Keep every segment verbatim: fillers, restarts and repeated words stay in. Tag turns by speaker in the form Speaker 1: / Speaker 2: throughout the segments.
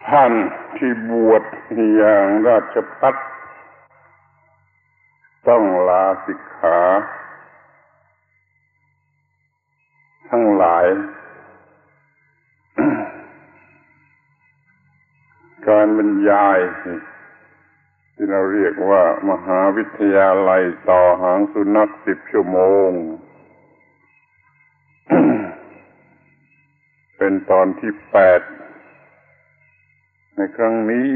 Speaker 1: ท่านที่บวชอย่างราชภัฏต้องลาสิกขาทั้งหลาย การบรรยายที่เราเรียกว่ามหาวิทยาลัยต่อหางสุนัขสิบชั่วโมง เป็นตอนที่แปดในครั้งนี้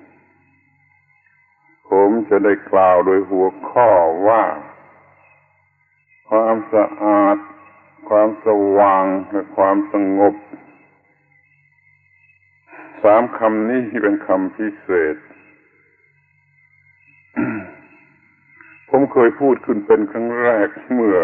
Speaker 1: ผมจะได้กล่าวโดยหัวข้อว่าความสะอาดความสว่างและความสงบสามคำนี้เป็นคำพิเศษ ผมเคยพูดขึ้นเป็นครั้งแรกเมื่อ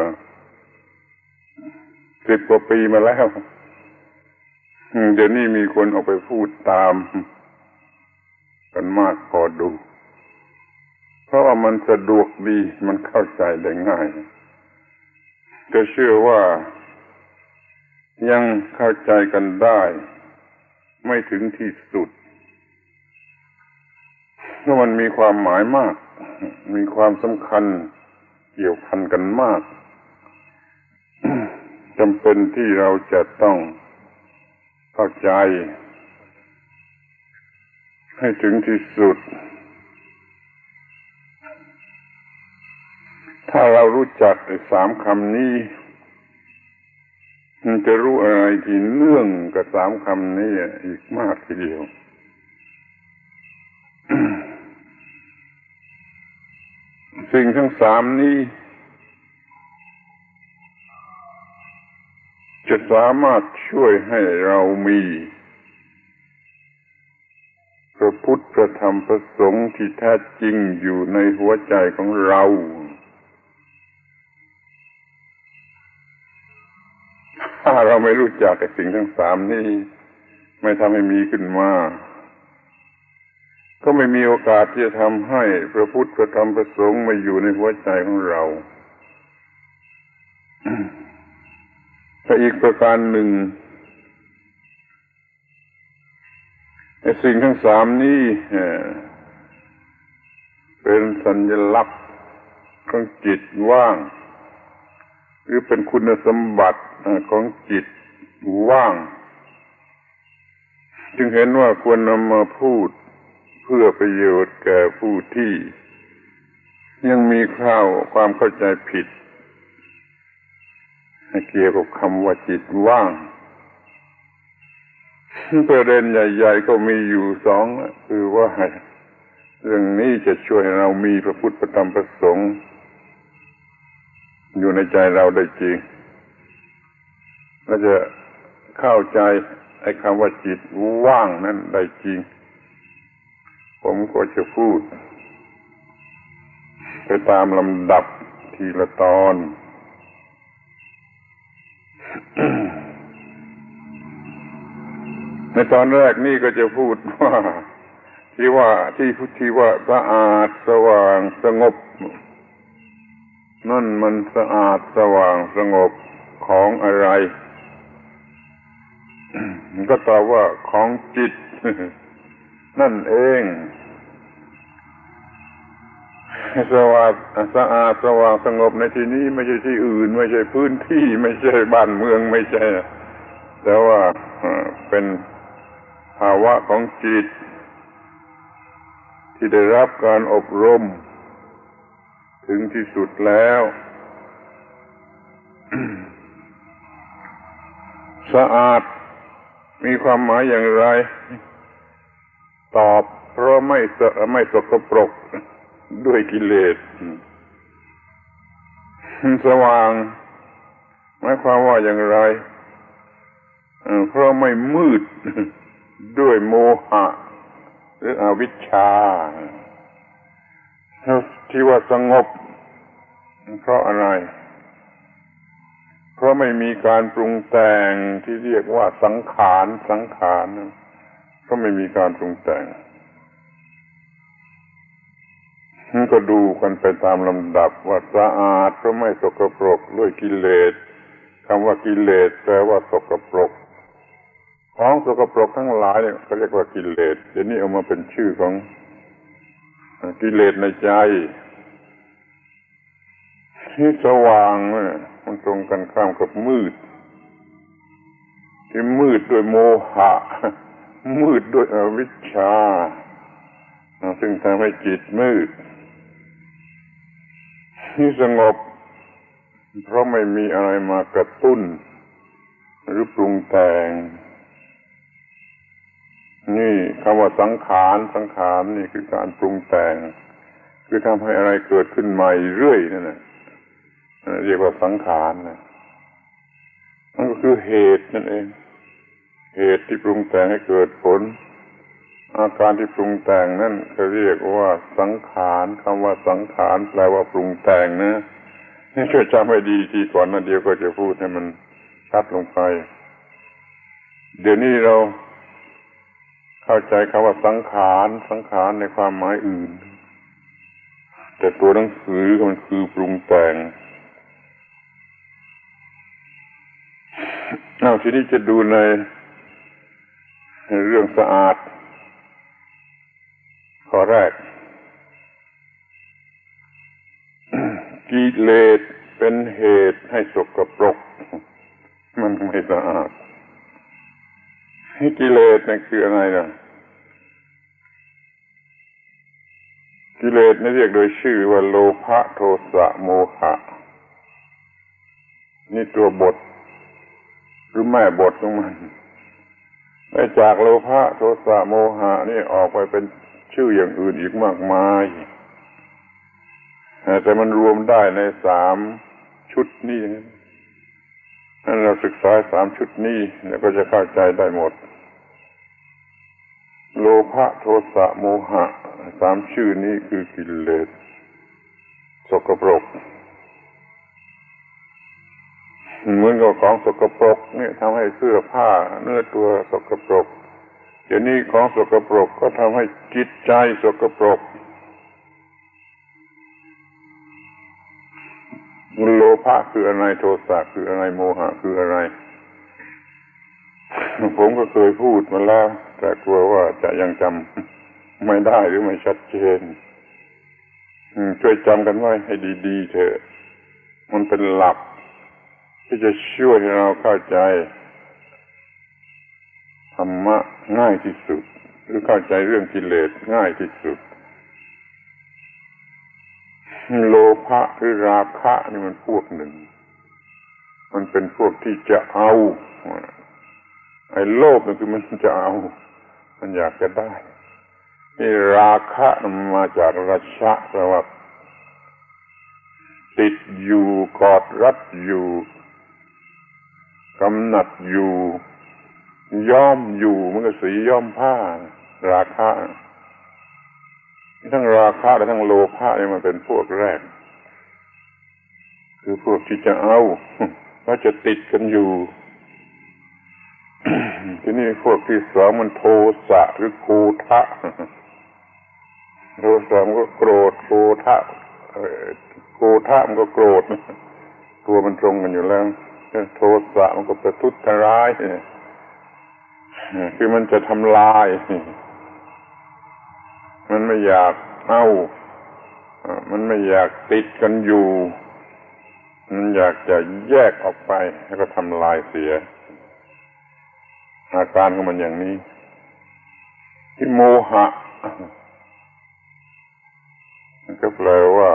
Speaker 1: สิบกว่าปีมาแล้วเดี๋ยวนี้มีคนออกไปพูดตามกันมากพอดูเพราะว่ามันสะดวกดีมันเข้าใจได้ง่ายจะเชื่อว่ายังเข้าใจกันได้ไม่ถึงที่สุดเพราะมันมีความหมายมากมีความสำคัญเกี่ยวพันกันมาก จำเป็นที่เราจะต้องเข้าใจให้ถึงที่สุดถ้าเรารู้จักไอ้สามคำนี้มันจะรู้อะไรที่เนื่องกับสามคำนี้อีกมากทีเดียว สิ่งทั้งสามนี้จะสามารถช่วยให้เรามีพระพุทธพระธรรมพระสงฆ์ที่แท้จริงอยู่ในหัวใจของเราถ้าเราไม่รู้จักไอ้สิ่งทั้งสามนี้ไม่ทำให้มีขึ้นมาก็ไม่มีโอกาสที่จะทำให้พระพุทธพระธรรมพระสงฆ์มาอยู่ในหัวใจของเรา แต่อีกประการหนึ่งไอ้สิ่งทั้งสามนี้เป็นสัญลักษณ์ของจิตว่างหรือเป็นคุณสมบัติของจิตว่างจึงเห็นว่าควรนำมาพูดเพื่อประโยชน์แก่ผู้ที่ยังมีข้าวความเข้าใจผิดเกี่ยวกับคำว่าจิตว่างประเด็นใหญ่ๆก็มีอยู่สองคือว่าเรื่องนี้จะช่วยเรามีพระพุทธพระธรรมพระสงฆ์อยู่ในใจเราได้จริงเราจะเข้าใจไอ้คำว่าจิตว่างนั้นได้จริงผมก็จะพูดไปตามลำดับทีละตอน ในตอนแรกนี่ก็จะพูดว่าที่ว่าที่พุทธิว่าสะอาดสว่างสงบนั่นมันสะอาดสว่างสงบของอะไรก็ตอบว่าของจิตนั่นเองสว่างสะอาดสว่างสงบในที่นี้ไม่ใช่ที่อื่นไม่ใช่พื้นที่ไม่ใช่บ้านเมืองไม่ใช่แต่ว่าเป็นภาวะของจิตที่ได้รับการอบรมถึงที่สุดแล้ว สะอาดมีความหมายอย่างไรตอบเพราะไม่สไม่สกปรกด้วยกิเลสสว่างหมายความว่าอย่างไรเพราะไม่มืดด้วยโมหะหรืออวิชชาที่ว่าสงบเพราะอะไรเพราะไม่มีการปรุงแต่งที่เรียกว่าสังขารสังขารก็ไม่มีการปรุงแต่งก็ดูกันไปตามลำดับว่าสะอาดเพราะไม่สกปรกด้วยกิเลสคำว่ากิเลสแปลว่าสกปรกคของสกปรกทั้งหลายเนี่ยเขาเรียกว่ากิเลสเดี๋ยวนี้เอามาเป็นชื่อของกิเลสในใจที่สว่างเนี่ยมันตรงกันข้ามกับมืดที่มืดด้วยโมหะมืดด้วยอวิชชาซึ่งทำให้จิตมืดที่สงบเพราะไม่มีอะไรมากระตุ้นหรือปรุงแต่งนี่คำว่าสังขารสังขารนี่คือการปรุงแต่งคือทำให้อะไรเกิดขึ้นใหม่เรื่อยนั่นแหละเรียกว่าสังขารนะมันก็คือเหตุนั่นเองเหตุที่ปรุงแต่งให้เกิดผลอาการที่ปรุงแต่งนั่นเขาเรียกว่าสังขารคำว่าสังขารแปลว่าปรุงแต่งนะนี่ช่วยจำให้ดีทีก่อนนะเดี๋ยวก็จะพูดให้มันชัดลงไปเดี๋ยวนี้เราเข้าใจคำว่าสังขารสังขารในความหมายอื่นแต่ตัวหนังสือมันคือปรุงแต่งเอาทีนี้จะดูในเรื่องสะอาดข้อแรกกิเลสเป็นเหตุให้สกปรกมันไม่สะอาดกิเลสนั่นคืออะไรล่ะกิเลสนี่เรียกโดยชื่อว่าโลภะโทสะโมหะนี่ตัวบทหรือแม่บทของมันได้จากโลภะโทสะโมหะนี่ออกไปเป็นชื่ออย่างอื่นอีกมากมายแต่มันรวมได้ในสามชุดนี้ถ้าเราศึกษาสามชุดนี้แล้วก็จะเข้าใจได้หมดโลภะโทสะโมหะสามชื่อนี้คือกิเลสสกปรกเหมือนกับของสกปรกเนี่ยทำให้เสื้อผ้าเนื้อตัวสกปรกเดี๋ยวนี้ของสกปรกก็ทำให้จิตใจสกปรกโลภะคืออะไรโทสะคืออะไรโมหะคืออะไรผมก็เคยพูดมาแล้วแต่กลัวว่าจะยังจำไม่ได้หรือไม่ชัดเจนช่วยจำกันไว้ให้ดีๆเถอะมันเป็นหลักที่จะช่วยให้เราเข้าใจธรรมะง่ายที่สุดหรือเข้าใจเรื่องกิเลสง่ายที่สุดโลภะหรือราคะนี่มันพวกหนึ่งมันเป็นพวกที่จะเอาไอ้โลภนี่คือมันจะเอามันอยากจะได้นี่ราคะมันมาจากราชะแปลว่าติดอยู่กอดรัดอยู่กำหนัดอยู่ย้อมอยู่มันก็สีย้อมผ้าราคะทั้งราคะและทั้งโลภะนี่มันเป็นพวกแรกคือพวกที่จะเอาก็จะติดกันอยู่ ทีนี้พวกที่สองมันโทสะหรือโกฏะโทสะมันก็โกรธโกฏะโกฏะมันก็โกรธตัวมันตรงกันอยู่แล้วโทสะมันก็ประทุษร้ายคือมันจะทำลายมันไม่อยากเอามันไม่อยากติดกันอยู่มันอยากจะแยกออกไปแล้วก็ทำลายเสียอาการของมันอย่างนี้ที่โมหะก็แปลว่า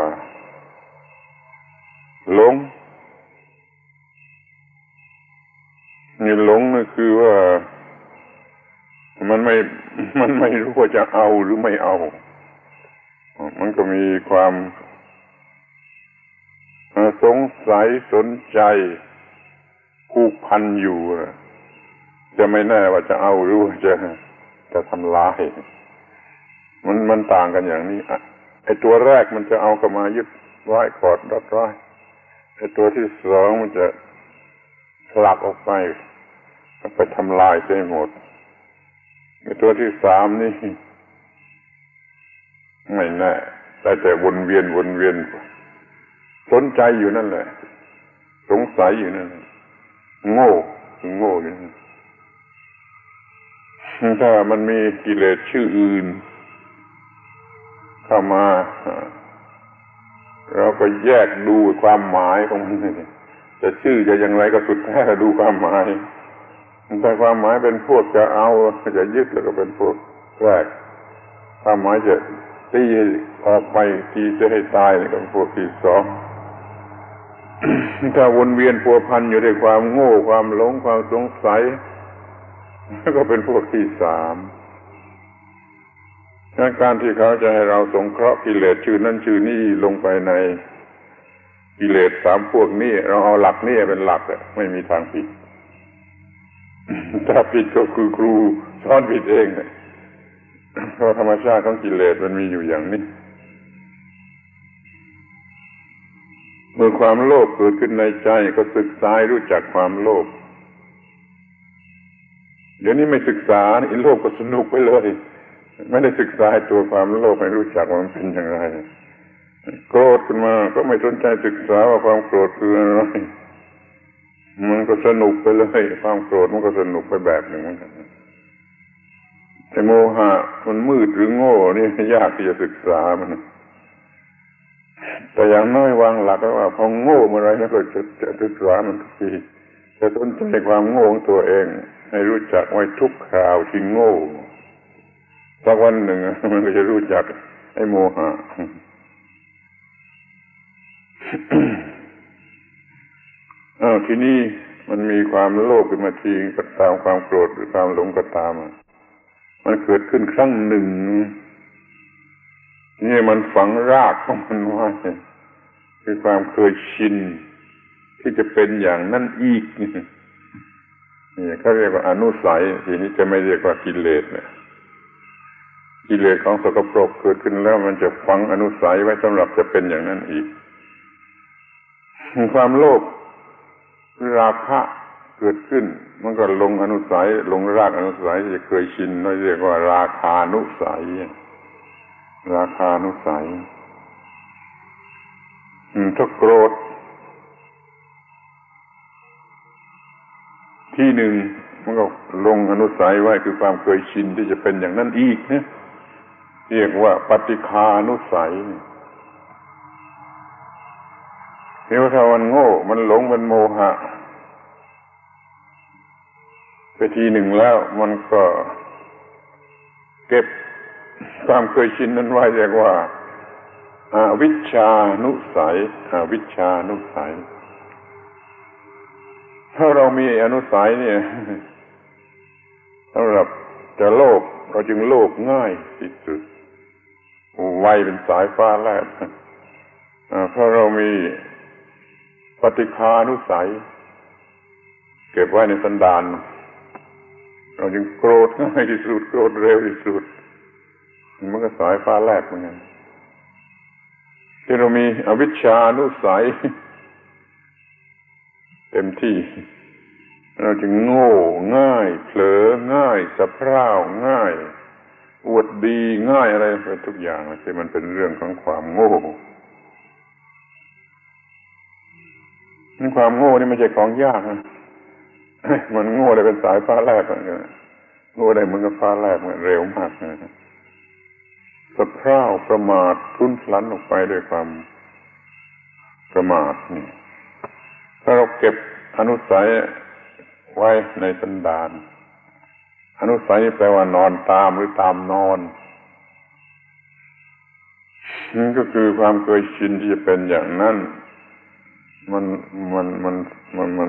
Speaker 1: หลงนี่หลงนี่คือว่ามันไม่มันไม่รู้ว่าจะเอาหรือไม่เอามันก็มีความสงสัยสนใจผูกพันอยู่จะไม่แน่ว่าจะเอาหรือว่าจะจะทำลายมันมันต่างกันอย่างนี้ไอ้ตัวแรกมันจะเอาเข้ามายึดไว้กอดรัดไว้ไอ้ตัวที่สองมันจะผลักออกไปไปทำลายเสียหมดไอ้ตัวที่สามนี่ไม่แน่แต่แต่วนเวียนวนเวียนสนใจอยู่นั่นแหละสงสัยอยู่นั่นโง่คือโง่อยู่นั่นถ้ามันมีกิเลสชื่ออื่นเข้ามาเราก็แยกดูความหมายของมันจะชื่อจะอย่างไรก็สุดแท้ดูความหมายถ้าความหมายเป็นพวกจะเอาจะยึดแล้วก็เป็นพวกแรกความหมายจะตีออกไปตีจะให้ตายนี่ก็เป็นพวกที่สองถ้าวนเวียนพัวพันอยู่ด้วยความโง่ความหลงความสงสัยก็เป็นพวกที่สามการที่เขาจะให้เราสงเคราะห์กิเลสชื่อนั้นชื่อนี้ลงไปในกิเลสสามพวกนี้เราเอาหลักนี้เป็นหลักไม่มีทางผิดถ้าผิดก็คือครูสอนผิดเองเพราะธรรมชาติของกิเลสมันมีอยู่อย่างนี้เมื่อความโลภเกิดขึ้นในใจก็ศึกษารู้จักความโลภเดี๋ยวนี้ไม่ศึกษาไอ้โลภก็สนุกไปเลยไม่ได้ศึกษาตัวความโลภให้รู้จักว่ามันเป็นอย่างไรโกรธขึ้นมาก็ไม่สนใจศึกษาว่าความโกรธคืออะไรมันก็สนุกไปเลยความโกรธมันก็สนุกไปแบบหนึ่งเหมือนกันไอ้โมหะมันมืดหรือโง่นี่ยากที่จะศึกษามันแต่อย่างน้อยวางหลักไว้ว่าพอโง่เมื่อไรแล้วก็จะจะศึกษามันทุกทีจะสนใจความโง่ของตัวเองให้รู้จักไว้ทุกคราวที่โง่สักวันหนึ่งมันก็จะรู้จักไอ้โมหะอ้าวทีนี้มันมีความโลภขึ้นมาทีก็ตามความโกรธหรือความหลงก็ตามมันเกิดขึ้นครั้งหนึ่งนี่มันฝังรากของมันไว้คือความเคยชินที่จะเป็นอย่างนั้นอีกนี่เขาเรียกว่าอนุสัยทีนี้จะไม่เรียกว่ากิเลสเนี่ยกิเลสของสกปรกเกิดขึ้นแล้วมันจะฝังอนุสัยไว้สำหรับจะเป็นอย่างนั้นอีกความโลภราคะเกิดขึ้นมันก็ลงอนุสัยลงรากอนุสัยจะเคยชินเราเรียกว่าราคานุสัยราคานุสัยถ้าโกรธที่หนึ่งมันก็ลงอนุสัยไว้คือความเคยชินที่จะเป็นอย่างนั้นอีกนะเรียกว่าปฏิฆานุสัยเรียกว่าถ้ามันโง่มันหลงมันโมหะไปทีหนึ่งแล้วมันก็เก็บความเคยชินนั้นไว้เรียกว่าอวิชชานุสัยอวิชชานุสัยถ้าเรามีอนุสัยเนี่ยสำหรับจะโลภเราจึงโลภง่ายที่สุดไวเป็นสายฟ้าแลบเพราะเรามีปฏิฆานุสัยเก็บไว้ในสันดานเราจึงโกรธง่ายที่สุดโกรธเร็วที่สุดมันก็สายฟ้าแลบเหมือนกันที่เรามีอวิชชานุสัยเต็มที่เราจึงโง่ง่ายเผลอง่ายสะเพร่าง่ายอวดดีง่ายอะไรไปทุกอย่างที่มันเป็นเรื่องของความโง่นี่ความโง่นี่ไม่ใช่ของยากนะมันโง่ได้เป็นสายฟ้าแลบเหมือนกันโง่ได้เหมือนกับฟ้าแลบมันเร็วมากนะสะเพร่าประมาทพลุ้นพลันออกไปด้วยความประมาทนี่ถ้าเราเก็บอนุสัยไว้ในสันดานอนุสัยนี่แปลว่านอนตามหรือตามนอนนั่นก็คือความเคยชินที่จะเป็นอย่างนั้นมันมันมันมันมัน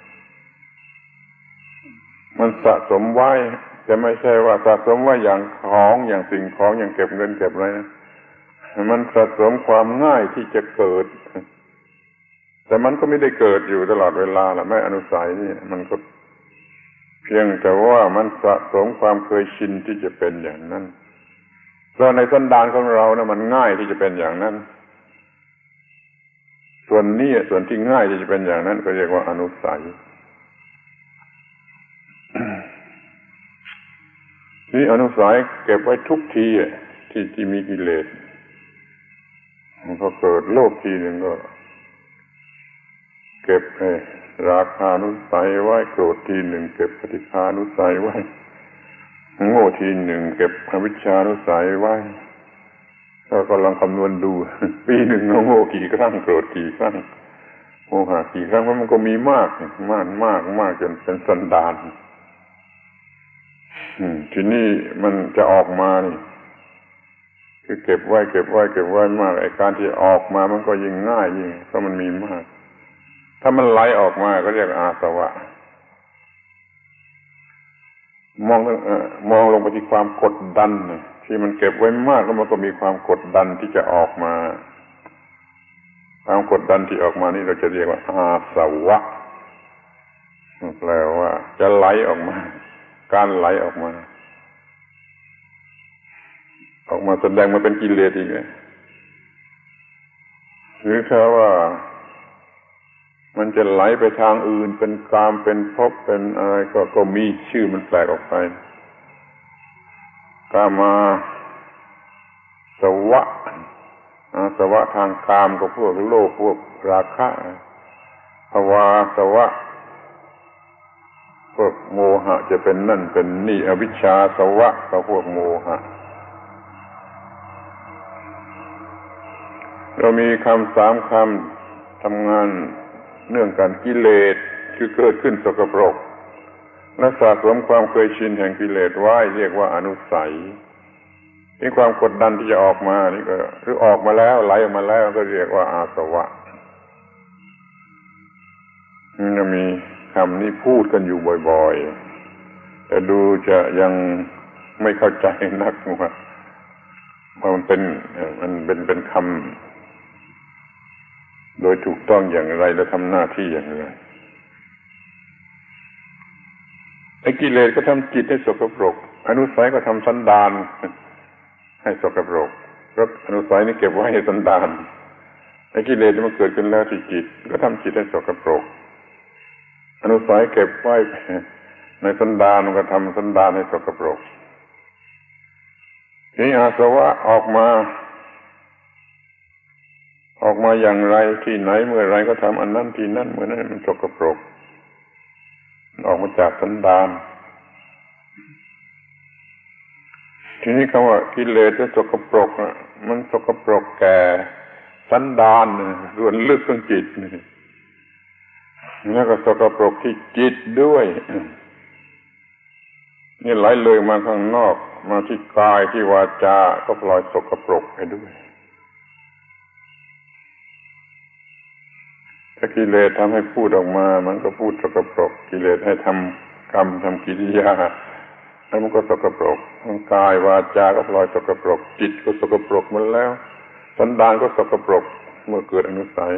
Speaker 1: มันสะสมไว้แต่ไม่ใช่ว่าสะสมไว้อย่างของอย่างสิ่งของอย่างเก็บเงินเก็บอะไรนะมันสะสมความง่ายที่จะเกิดแต่มันก็ไม่ได้เกิดอยู่ตลอดเวลาแหละแม้อนุสัยนี่มันก็เพียงแต่ว่ามันสะสมความเคยชินที่จะเป็นอย่างนั้นเพราะในสันดานของเรานะมันง่ายที่จะเป็นอย่างนั้นส่วนนี้ส่วนที่ง่ายที่จะเป็นอย่างนั้นก็เรียกว่าอนุสัยนี่อนุสัยเก็บไว้ทุกทีที่ที่มีกิเลสพอเกิดโลภทีหนึ่งก็เก็บราคานุสัยไว้โกรธทีหนึ่งเก็บปฏิฆานุสัยไว้โง่ทีหนึ่งเก็บอวิชชานุสัยไว้ก็กำลังคำนวณดูปีหนึ่งเราโง่กี่ครั้งโกรธกี่ครั้งโมหะกี่ครั้งมันก็มีมากมากมากมากจนเป็นสันดานทีนี้มันจะออกมานี่คือเก็บไว้เก็บไว้เก็บไว้มากไอ้การที่ออกมามันก็ยิ่งง่ายยิ่งเพราะมันมีมากถ้ามันไหลออกมาก็เรียกอาสวะมองเอ่อมองลงไปที่ความกดดันที่มันเก็บไว้มากแล้วมันก็มีความกดดันที่จะออกมาความกดดันที่ออกมานี่เราจะเรียกว่าอาสวะแปลว่าจะไหลออกมาการไหลออกมาออกมาแสดงมาเป็นกิเลสอีกไงหรือถ้าว่ามันจะไหลไปทางอื่นเป็นกามเป็นภพเป็นอะไรก็ก็มีชื่อมันแปลกออกไปกามาสวะอาสวะทางกามก็พวกโลภพวกราคะภวาสวะพวกโมหะจะเป็นนั่นเป็นนี่อวิชชาสวะก็พวกโมหะเรามีคำสามคำทำงานเนื่องกันกิเลสคือเกิดขึ้นสกปรกและสะสมความเคยชินแห่งกิเลสไว้เรียกว่าอนุสัยนี่ความกดดันที่จะออกมานี่ก็หรือออกมาแล้วไหลออกมาแล้วก็เรียกว่าอาสวะมันจะมีคำนี้พูดกันอยู่บ่อยๆแต่ดูจะยังไม่เข้าใจนักว่ามันเป็นมันเป็นเป็นคำโดยถูกต้องอย่างไรและทำหน้าที่อย่างไรไอ้กิเลสก็ทำจิตให้สกปรกอนุสัยก็ทำสันดานให้สกปรกเพราะอนุสัยนี่เก็บไว้ให้สันดานไอ้กิเลสที่มันเกิดขึ้นแล้วที่จิตก็ทำจิตให้สกปรกอนุสัยเก็บไว้ในสันดานมันก็ทำสันดานให้สกปรกนี่อาสวะออกมาออกมาอย่างไรที่ไหนเมื่อไรก็ทำอันนั้นที่นั่นเมื่อนั้นมันสกปรกออกมาจากสันดานทีนี้คำว่ากิเลสจะสกปรกมันสกปรกแก่สันดานส่วนลึกของจิตแล้วก็สกปรกที่จิตด้วยนี่ไหลเลยมาข้างนอกมาที่กายที่วาจาก็ปล่อยสกปรกไปด้วยถ้ากิเลสทำให้พูดออกมามันก็พูดสกปรกกิเลสให้ทำกรรมทำกิริยาแล้วมันก็สกปรกกายวาจาก็ปล่อยสกปรกจิตก็สกปรกหมดแล้วสันดานก็สกปรกเมื่อเกิดอนุสัย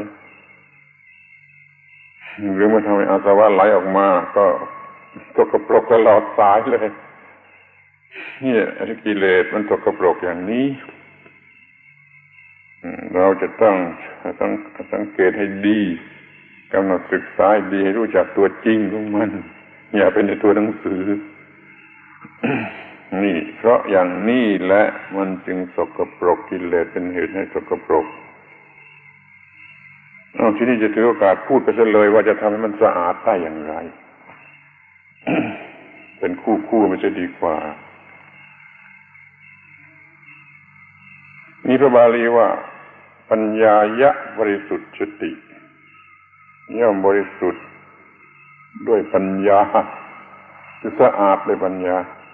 Speaker 1: หรือมันทำให้อาสวะไหลออกมาก็สกปรกตลอดสายเลยเนี่ยกิเลสมันสกปรกอย่างนี้เราจะต้องต้องสังเกตให้ดีกำหนดศึกษาให้ดีให้รู้จักตัวจริงของมันอย่าเป็นในตัวหนังสือ นี่เพราะอย่างนี้แหละมันจึงสกปรกกิเลสเป็นเหตุให้สกปรกเอาทีนี้จะถือโอกาสพูดไปซะเลยว่าจะทำให้มันสะอาดได้อย่างไร เป็นคู่คู่มันจะดีกว่านี่พระบาลีว่าปัญญายะบริสุทธิ์สติย่อมบริสุทธิ์ด้วยปัญญาคือสะอาดด้วยปัญญา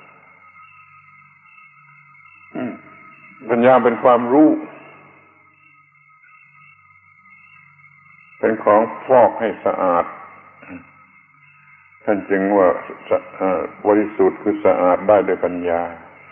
Speaker 1: ปัญญาเป็นความรู้เป็นของฟอกให้สะอาดท่านจึงว่าบริสุทธิ์คือสะอาดได้ด้วยปัญญา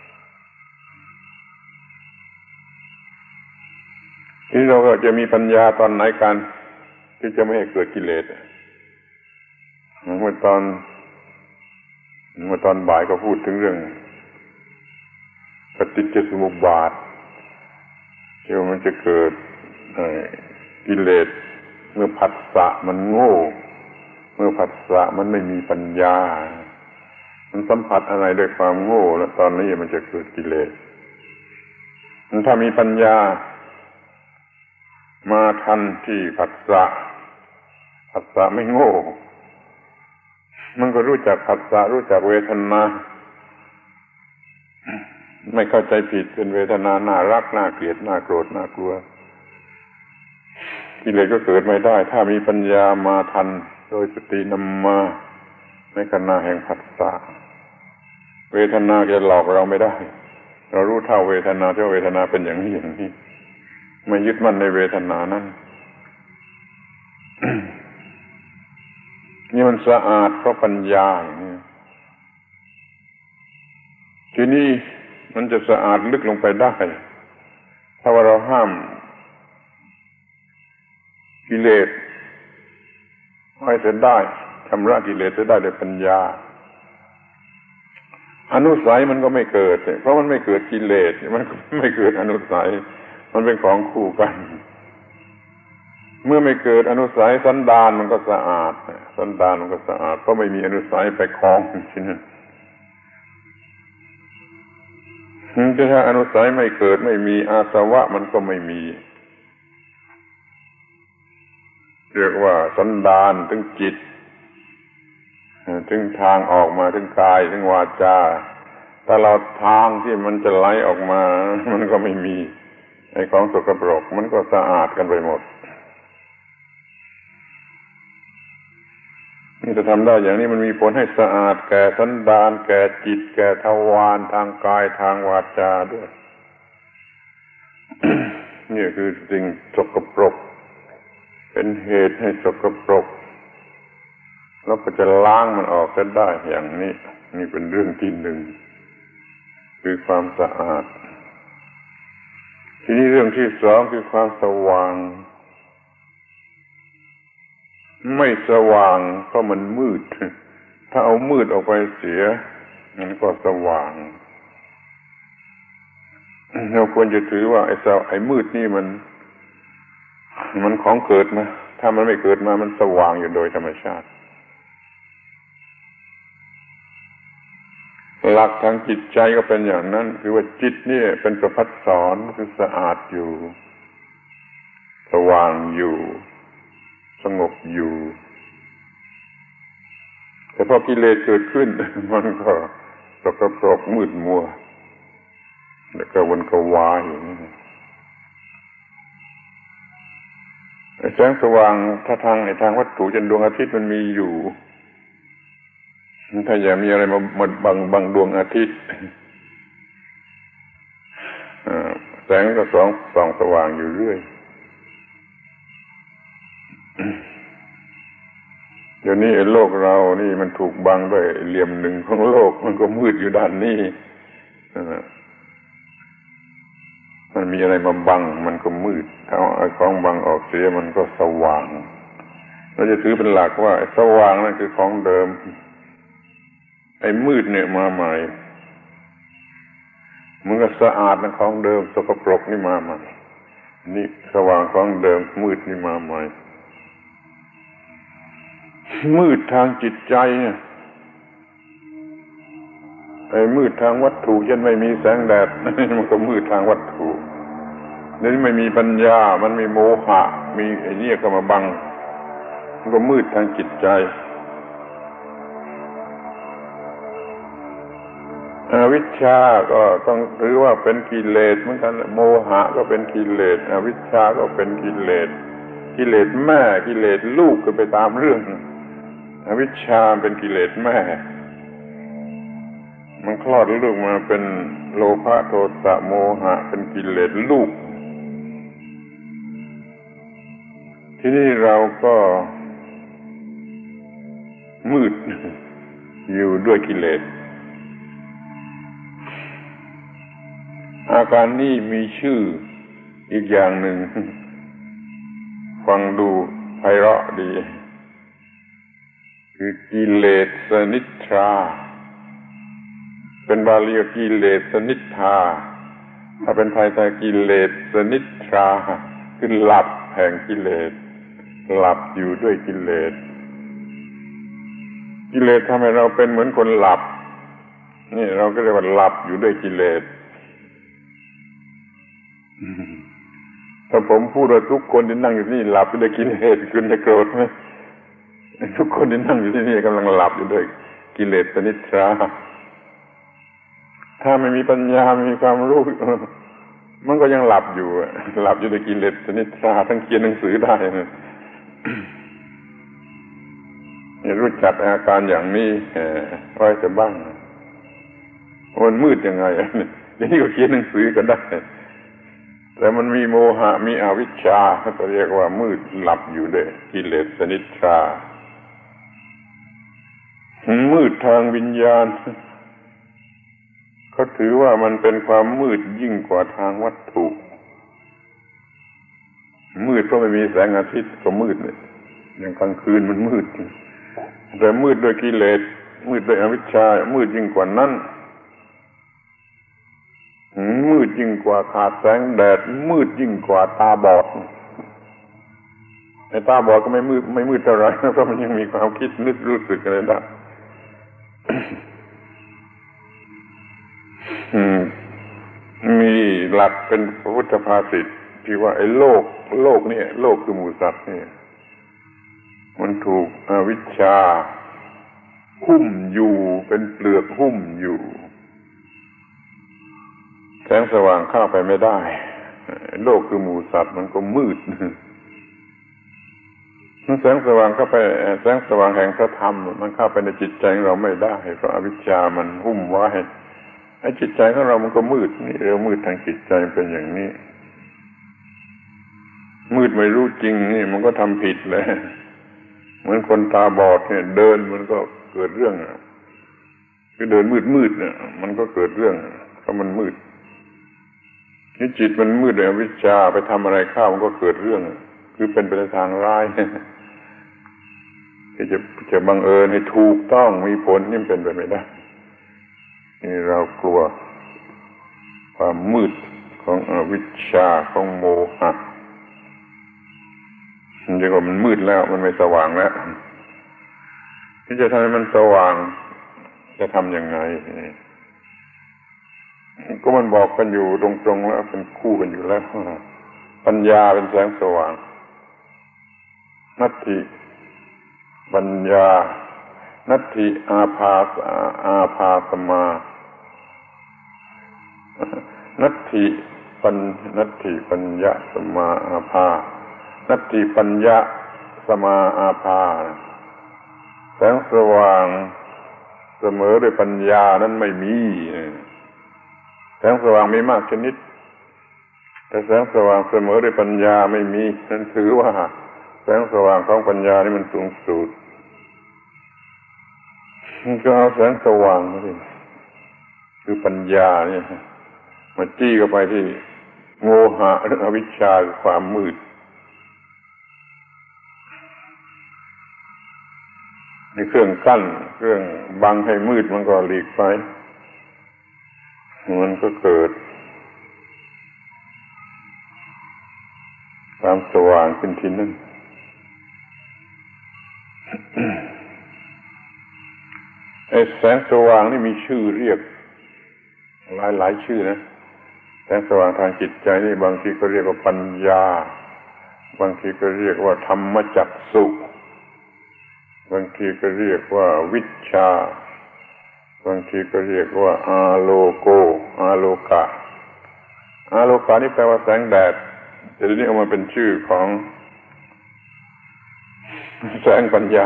Speaker 1: ที่เราก็จะมีปัญญาตอนไหนกันที่จะไม่ให้เกิดกิเลสเมื่อตอนเมื่อตอนบ่ายก็พูดถึงเรื่องปฏิจจสมุปบาทที่ว่ามันจะเกิดกิเลสเมื่อผัสสะมันโง่เมื่อผัสสะมันไม่มีปัญญามันสัมผัสอะไรด้วยความโง่แล้วตอนนี้มันจะเกิดกิเลสมันถ้ามีปัญญามาทันที่ผัสสะผัสสะไม่โง่มันก็รู้จักผัสสะรู้จักเวทนาไม่เข้าใจผิดเป็นเวทนาน่ารักน่าเกลียดน่าโกรธน่ากลัวกิเลสก็เกิดไม่ได้ถ้ามีปัญญามาทันโดยสตินำมาในขณะแห่งผัสสะเวทนาจะหลอกเราไม่ได้เรารู้เท่าเวทนาที่เวทนาเป็นอย่างนี้อย่างนี้ไม่ยึดมั่นในเวทนานั้น นี่มันสะอาดเพราะปัญญาอย่างนี้ทีนี้มันจะสะอาดลึกลงไปได้ถ้าว่าเราห้ามกิเลสให้จะได้ชำระกิเลสจะได้ด้วยปัญญาอนุสัยมันก็ไม่เกิดเพราะมันไม่เกิดกิเลสมันก็ไม่เกิดอนุสัยมันเป็นของคู่กันเมื่อไม่เกิดอนุสัยสันดานมันก็สะอาดสันดานมันก็สะอาดเพราะไม่มีอนุสัยไปคล้องฉะนั้นถ้าอนุสัยไม่เกิดไม่มีอาสวะมันก็ไม่มีเรียกว่าสันดานถึงจิตถึงทางออกมาถึงกายถึงวาจาตลอดทางที่มันจะไหลออกมามันก็ไม่มีไอ้ของสกปรกมันก็สะอาดกันไปหมดนี่จะทำได้อย่างนี้มันมีผลให้สะอาดแก่สันดานแก่จิตแก่ทวารทางกายทางวาจาด้วย นี่คือสิ่งสกปรกเป็นเหตุให้สกปรกแล้วก็จะล้างมันออกจะได้อย่างนี้นี่เป็นเรื่องที่หนึ่งคือความสะอาดทีนี้เรื่องที่สองคือความสว่างไม่สว่างเพราะมันมืดถ้าเอามืดออกไปเสียมันก็สว่างเราควรจะถือว่าไอ้สไอ้มืดนี่มันมันของเกิดมาถ้ามันไม่เกิดมามันสว่างอยู่โดยธรรมชาติหลักทางจิตใจก็เป็นอย่างนั้นคือว่าจิตนี่เป็นประภัสสรคือสะอาดอยู่สว่างอยู่สงบอยู่แต่พอกิเลสเกิดขึ้นมันก็สกปรกมืดมัวแล้วก็วนกวายอย่างนี้แสงสว่างถ้าทางในทางวัตถุจนดวงอาทิตย์มันมีอยู่ถ้าอย่ามีอะไรมามาบังบังดวงอาทิตย์แสงก็ส่องส่องสว่างอยู่เรื่อยเดี๋ยวนี้โลกเรานี่มันถูกบังด้วยเหลี่ยมหนึ่งของโลกมันก็มืดอยู่ด้านนี้มันมีอะไรมาบังมันก็มืดถ้าเอาของบังออกเสียมันก็สว่างเราจะถือเป็นหลักว่าสว่างนั่นคือของเดิมไอ้มืดเนี่ยมาใหม่มันก็สะอาดนั่นของเดิมสกปรกนี่มาใหม่นี่สว่างของเดิมมืดนี่มาใหม่มืดทางจิตใจเนี่ยไอ้มืดทางวัตถุยันไม่มีแสงแดดมันก็มืดทางวัตถุนี่ไม่มีปัญญามันมีโมหะมีไอ้นี่เข้ามาบังมันก็มืดทางจิตใจอวิชชาก็ต้องถือว่าเป็นกิเลสเหมือนกันโมหะก็เป็นกิเลสอวิชชาก็เป็นกิเลสกิเลสแม่กิเลสลูกก็ไปตามเรื่องอวิชชาเป็นกิเลสแม่มันคลอดลูกมาเป็นโลภะโทสะโมหะเป็นกิเลสลูกที่นี่เราก็มืดอยู่ด้วยกิเลสอาการนี้มีชื่ออีกอย่างหนึ่งฟังดูไพเราะดีคือกิเลสนิทราเป็นบาลีกิเลสนิทาถ้าเป็นไทยไทยกิเลสนิทราคือหลับแห่งกิเลสหลับอยู่ด้วยกิเลสกิเลสทำให้เราเป็นเหมือนคนหลับนี่เราก็เรียกว่าหลับอยู่ด้วยกิเลสถ้าผมพูดว่าทุกคนที่นั่งอยู่ที่นี่หลับอยู่ด้วยกิเลสคุณจะโกรธไหมทุกคนที่นั่งอยู่ที่นี่กำลังหลับอยู่ด้วยกิเลสนิทราถ้าไม่มีปัญญาไม่มีความรู้มันก็ยังหลับอยู่หลับอยู่ในกิเลสชนิดชาทั้งเขียนหนังสือได้นะอย่ารู้จักอาการอย่างนี้ไว้จะบ้างมันมืดยังไงอย่างนี้ก็เขียนหนังสือก็ได้แต่มันมีโมหะมีอวิชชาเขาเรียกว่ามืดหลับอยู่ด้วยกิเลสชนิดชามืดทางวิญญาณเขาถือว่ามันเป็นความมืดยิ่งกว่าทางวัตถุมืดเพราะไม่มีแสงอาทิตย์ก็มืดเนี่ยอย่างกลางคืนมันมืดแต่มืดด้วยกิเลสมืดด้วยอวิชชามืดยิ่งกว่านั้นมืดยิ่งกว่าขาดแสงแดดมืดยิ่งกว่าตาบอดไอ้ตาบอดก็ไม่มืดไม่มืดเท่าไหร่เพราะมันยังมีความคิดนึกรู้สึกอะไรได้มีหลักเป็นพระพุทธภาษิตที่ว่าไอ้โลกโลกนี่โลกคือหมู่สัตว์นี่มันถูกอวิชชาหุ้มอยู่เป็นเปลือกหุ้มอยู่แสงสว่างเข้าไปไม่ได้โลกคือหมู่สัตว์มันก็มืดแสงสว่างเข้าไปแสงสว่างแห่งพระธรรมมันเข้าไปในจิตใจของเราไม่ได้เพราะอวิชชามันหุ้มไว้ไอ้จิตใจของเรามันก็มืดนี่เรียกมืดทางจิตใจเป็นอย่างนี้มืดไม่รู้จริงนี่มันก็ทำผิดเลยเหมือนคนตาบอดเนี่ยเดินมันก็เกิดเรื่องคือเดินมืดๆเนี่ยมันก็เกิดเรื่องเพราะมันมืดนี่จิตมันมืดด้วยอวิชชาไปทำอะไรเข้ามันก็เกิดเรื่องคือเป็นไปในทางร้ายที่จะจะบังเอิญให้ถูกต้องมีผลนี่เป็นไปไม่ได้นี่เรากลัวความมืดของอวิชชาของโมหะมันเรียกว่ามันมืดแล้วมันไม่สว่างแล้วที่จะทำให้มันสว่างจะทำยังไงก็มันบอกกันอยู่ตรงๆแล้วเป็นคู่กันอยู่แล้วปัญญาเป็นแสงสว่างนัตถิปัญญานัตถิอาภาสอาภาสมานัตถิปัญนัตถิปัญญาสมาอาภานัตถิปัญญาสมาอาภาแสงสว่างเสมอด้วยปัญญานั้นไม่มีแสงสว่างมีมากชนิดแต่แสงสว่างเสมอด้วยปัญญาไม่มีนั่นถือว่าแสงสว่างของปัญญานี่มันสูงสุดมันก็เอาแสงสว่างมาดิคือปัญญาเนี่ยมาจี้เข้าไปที่โมหะหรืออวิชชาคือความมืดในเครื่องกั้นเครื่องบังให้มืดมันก็หลีกไปมันก็เกิดความสว่างขึ้นที่นั่นไอ้แสงสว่างนี่มีชื่อเรียกหลายหลายชื่อนะแสงสว่างทางจิตใจนี่บางทีก็เรียกว่าปัญญาบางทีก็เรียกว่าธรรมจักษุบางทีก็เรียกว่าวิชชาบางทีก็เรียกว่าอาโลโกอาโลกะอาโลกะนี่แปลว่าแสงแดดแต่ทีนี้เอามาเป็นชื่อของแสงปัญญา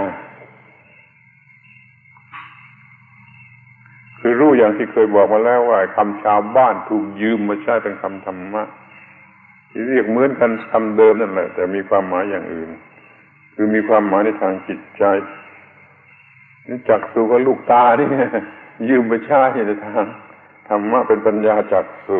Speaker 1: คือรู้อย่างที่เคยบอกมาแล้วว่าคำชาวบ้านถูกยืมมาใช้เป็นคำธรรมะที่เรียกเหมือนกันคำเดิมนั่นแหละแต่มีความหมายอย่างอื่นคือมีความหมายในทางจิตใจนี่จักษุก็ลูกตานี่ยืมไปใช้ในทางธรรมะเป็นปัญญาจักษุ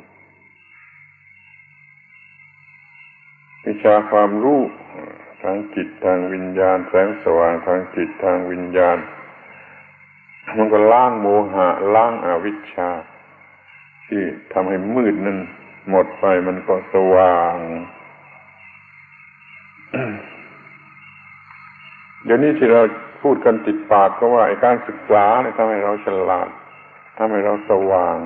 Speaker 1: วิชาความรู้ทางจิตทางวิญญาณแสงสว่างทางจิตทางวิญญาณมันก็ล้างโมหะล้างอวิชชาที่ทำให้มืดนั้นหมดไปมันก็สว่างเดี๋ยวนี้ที่เราพูดกันติดปากก็ว่าไอ้การศึกษาเนี่ยทำให้เราฉลาดทำให้เราสว่าง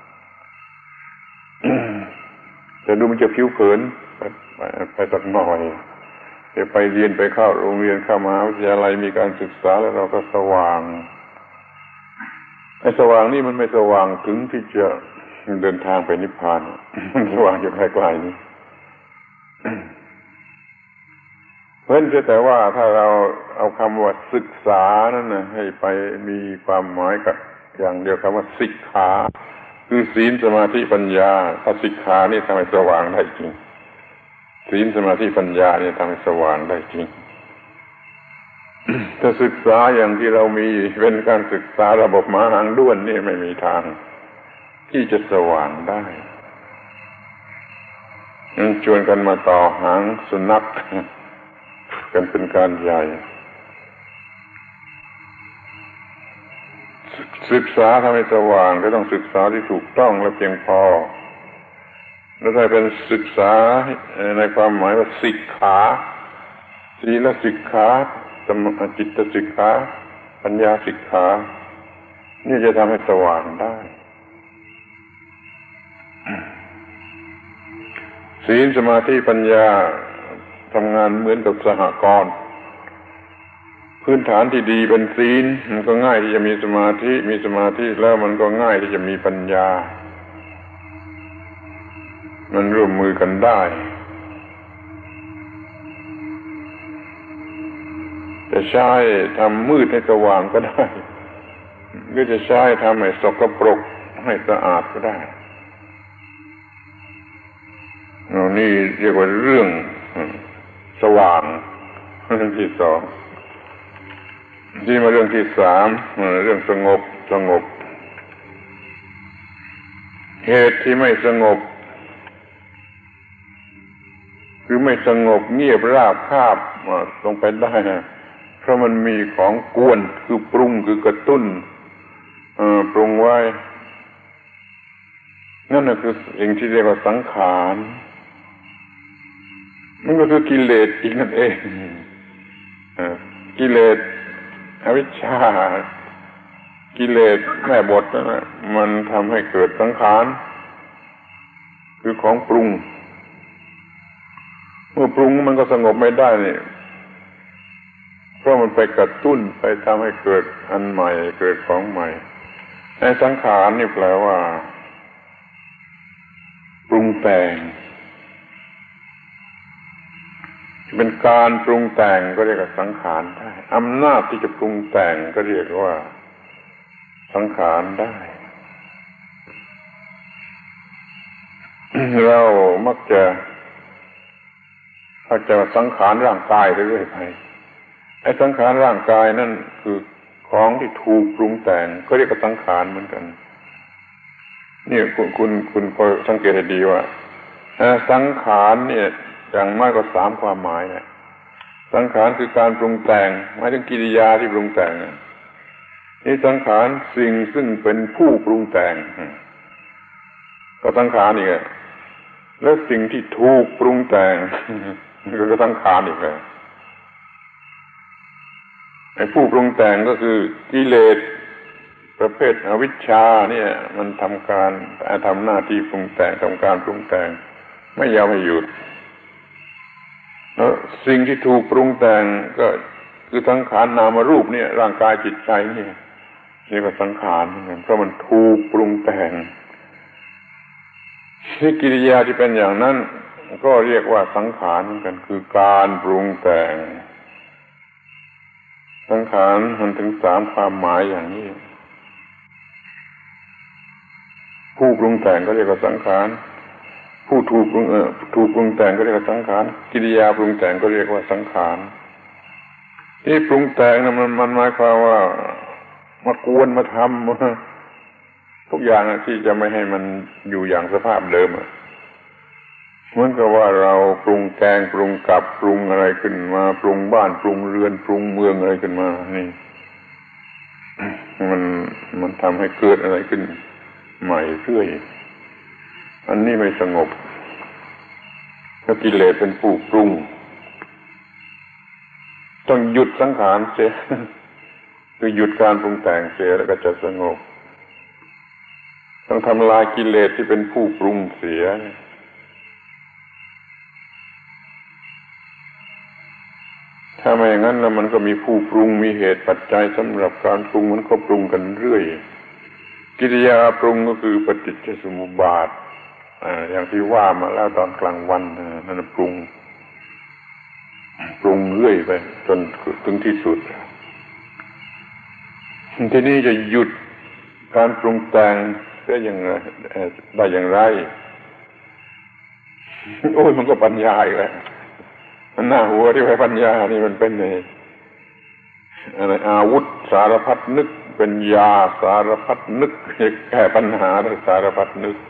Speaker 1: แต่ดูมันจะผิวเผินไปไปสักหน่อยจะไปเรียนไปเข้าโรงเรียนเข้ามหาวิทยาลัยมีการศึกษาแล้วเราก็สว่างไอ้สว่างนี่มันไม่สว่างถึงที่จะเดินทางไปนิพพานมันสว่างอยู่ไกลๆนี่เพราะฉะนั้นแต่ว่าถ้าเราเอาคำว่าศึกษานั่นนะให้ไปมีความหมายกับอย่างเดียวคำว่าศิกขาคือศีลสมาธิปัญญาถ้าศิกขานี่ทำให้สว่างได้จริงศีลสมาธิปัญญานี่ทำให้สว่างได้จริงถ้าศึกษาอย่างที่เรามีเป็นการศึกษาระบบม้าหางด้วนนี่ไม่มีทางที่จะสว่างได้งั้นชวนกันมาต่อหางสุนัขกันเป็นการใหญ่ศึกษาทำให้สว่างก็ต้องศึกษาที่ถูกต้องและเพียงพอแล้วถ้าเป็นศึกษาในความหมายว่าศิกขาศีลศิกขาจิตศิกขาปัญญาศิกขานี่จะทำให้สว่างได้ศีลสมาธิปัญญาทำงานเหมือนกับสหกรณ์พื้นฐานที่ดีเป็นศีลมันก็ง่ายที่จะมีสมาธิมีสมาธิแล้วมันก็ง่ายที่จะมีปัญญามันร่วมมือกันได้จะใช้ทำมืดให้สว่างก็ได้หรือจะใช้ทำให้สกปรกให้สะอาดก็ได้นี่เรียกว่าเรื่องสว่างเรื่องที่สองที่มาเรื่องที่สามเรื่องสงบสงบเหตุที่ไม่สงบคือไม่สงบเงียบราบคาบลงไปได้นะเพราะมันมีของกวนคือปรุงคือกระตุ้นปรุงไว้นั่นน่ะคือสิ่งที่เรียกว่าสังขารมันก็คือกิเลสอีกนั่นเองกิเลสอวิชชากิเลสแม่บทนั่นแหละมันทำให้เกิดสังขารคือของปรุงเมื่อปรุงมันก็สงบไม่ได้นี่เพราะมันไปกระตุ้นไปทำให้เกิดอันใหม่เกิดของใหม่ในสังขารนี่แปลว่าปรุงแต่งเป็นการปรุงแต่งก็เรียกว่าสังขารได้อำนาจที่จะปรุงแต่งก็เรียกว่าสังขารได้เรามักจะเข้าใจว่าสังขารร่างกายเรื่อยๆไปไอ้สังขารร่างกายนั่นคือของที่ถูกปรุงแต่งก็เรียกว่าสังขารเหมือนกันนี่คุณคุณคุณพอสังเกตให้ดีว่าสังขารเนี่ยอย่างมากก็สามความหมายนะสังขารคือการปรุงแต่งหมายถึงกิริยาที่ปรุงแต่งนี่สังขารสิ่งซึ่งเป็นผู้ปรุงแต่งก็สังขารอีกแล้วสิ่งที่ถูกปรุงแต่งก็สังขารอีกแล้วไอ้ผู้ปรุงแต่งก็คือกิเลสประเภทอวิชชาเนี่ยมันทำการทำหน้าที่ปรุงแต่งทำการปรุงแต่งไม่ยอมให้หยุดแล้วสิ่งที่ถูกปรุงแต่งก็คือสังขารนามรูปเนี่ยร่างกายจิตใจนี่นี่ก็สังขารเพราะมันถูกปรุงแต่งที่กิริยาที่เป็นอย่างนั้นก็เรียกว่าสังขารเหมือนกันคือการปรุงแต่งสังขารมันถึงสามความหมายอย่างนี้ผู้ปรุงแต่งก็เรียกว่าสังขารผู้ถูกปรุงเอ่อถูกปรุงแต่งก็เรียกว่าสังขารกิริยาปรุงแต่งก็เรียกว่าสังขารที่ปรุงแต่งนั้นมันมันหมายความว่ามากวนมาทำทุกอย่างที่จะไม่ให้มันอยู่อย่างสภาพเดิมเหมือนกับว่าเราปรุงแกงปรุงกับปรุงอะไรขึ้นมาปรุงบ้านปรุงเรือนปรุงเมืองอะไรขึ้นมานี่มันมันทำให้เกิดอะไรขึ้นใหม่เรื่อยอันนี้ไม่สงบถ้ากิเลสเป็นผู้ปรุงต้องหยุดสังขารเสียคือหยุดการปรุงแต่งเสียแล้วก็จะสงบต้องทำลายกิเลสที่เป็นผู้ปรุงเสียถ้าไม่อย่างนั้นแล้วมันก็มีผู้ปรุงมีเหตุปัจจัยสำหรับการปรุงมันก็ปรุงกันเรื่อยกิริยาปรุงก็คือปฏิจจสมุปบาทอย่างที่ว่ามาแล้วตอนกลางวันนั่นปรุงปรุงเรื่อยไปจนถึงที่สุดทีนี้จะหยุดการปรุงแต่งได้อย่างไรได้อย่างไรโอ้ยมันก็ปัญญาอีกแล้วมันหน้าหัวที่ไปปัญญานี่มันเป็นอะไรอาวุธสารพัดนึกเป็นยาสารพัดนึกแก้ปัญหาสารพัดนึก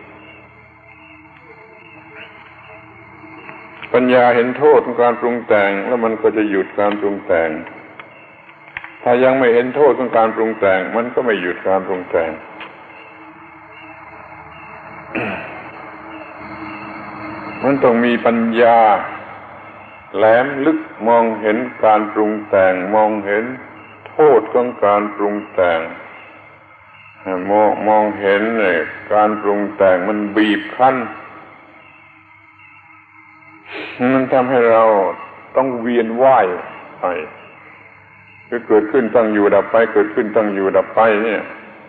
Speaker 1: ปัญญาเห็นโทษของการปรุงแต่งแล้วมันก็จะหยุดการปรุงแต่งถ้ายังไม่เห็นโทษของการปรุงแต่งมันก็ไม่หยุดการปรุงแต่ง มันต้องมีปัญญาแหลมลึกมองเห็นการปรุงแต่งมองเห็นโทษของการปรุงแต่งมองมองเห็นการปรุงแต่งมันบีบคั้นมันทำให้เราต้องเวียนว่ายไปคือเกิดขึ้นตั้งอยู่ดับไปเกิดขึ้นตั้งอยู่ดับไปเนี่ย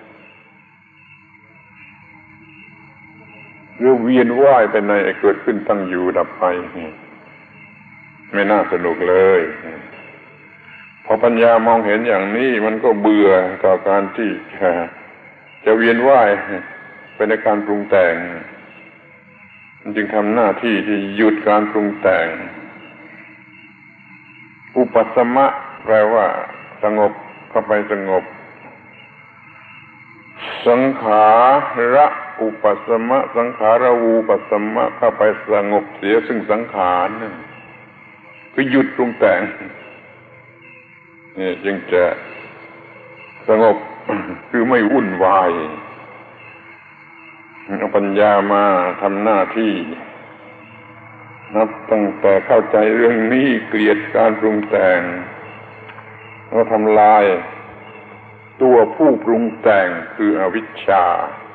Speaker 1: หรือเวียนว่ายไปในเกิดขึ้นตั้งอยู่ดับไปไม่น่าสนุกเลยพอปัญญามองเห็นอย่างนี้มันก็เบื่อต่อการที่จะจะเวียนว่ายไปในการปรุงแต่งมันจึงทำหน้าที่ที่หยุดการปรุงแต่งอุปัสสมะแปลว่าสงบเข้าไปสงบสังขาระอุปัสสมะสังขาระวูปัสสมะเข้าไปสงบเสียซึ่งสังขารคือหยุดปรุงแต่งนี่จึงจะสงบคือไม่วุ่นวายเอาปัญญามาทำหน้าที่นับตั้งแต่เข้าใจเรื่องนี้เกลียดการปรุงแต่งแล้วทำลายตัวผู้ปรุงแต่งคืออวิชชา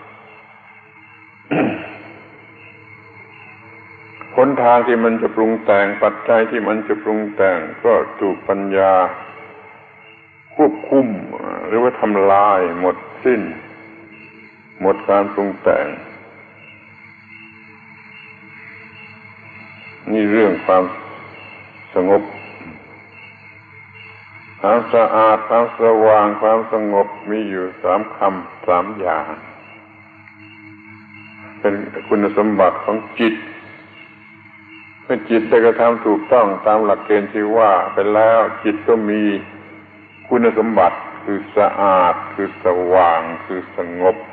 Speaker 1: หนทางที่มันจะปรุงแต่งปัจจัยที่มันจะปรุงแต่งก็ถูกปัญญาควบคุมหรือว่าทำลายหมดสิ้นหมดการปรุงแต่งนี่เรื่องความสงบความสะอาดความสว่างความสงบมีอยู่สามคำสามอย่างเป็นคุณสมบัติของจิตเมื่อจิตได้กระทำถูกต้องตามหลักเกณฑ์ที่ว่าไปแล้วจิตก็มีคุณสมบัติคือสะอาดคือสว่างคือสงบ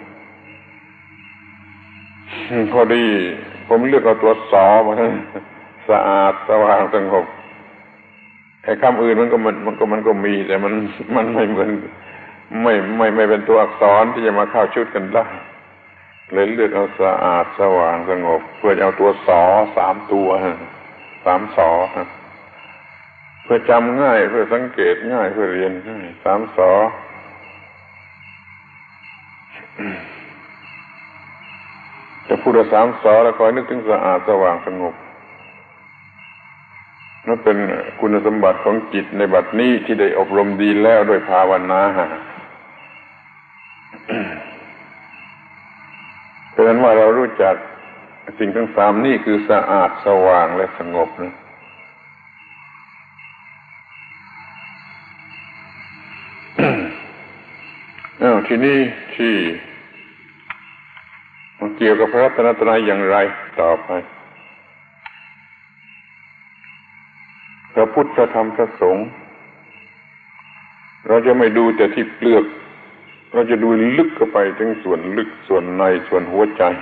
Speaker 1: พอดีผมเลือกเอาตัวสอมาสะอาดสว่างสงบไอ้คำอื่นมันก็มันมันก็มันก็มีแต่มันมันไม่เหมือนไม่ไม่ไม่เป็นตัวอักษรที่จะมาเข้าชุดกันได้เลยเลือกเอาสะอาดสว่างสงบเพื่อจะเอาตัวสอสามตัวสามสอเพื่อจำง่ายเพื่อสังเกตง่ายเพื่อเรียนง่ายสามสอจะพูดสามสอแล้วคอยนึกถึงสะอาดสว่างสงบนั่นเป็นคุณสมบัติของจิตในบัดนี้ที่ได้อบรมดีแล้วด้วยภาวนาเพราะฉะนั้นว่าเรารู้จักสิ่งทั้งสามนี่คือสะอาดสว่างและสงบนะอ้าวทีนี้ที่มันเกี่ยวกับพระรัตนตรัยอย่างไรต่อไปพระพุทธพระธรรมพระสงฆ์เราจะไม่ดูแต่ที่เปลือกเราจะดูลึกเข้าไปถึงส่วนลึกส่วนในส่วนหัวใจ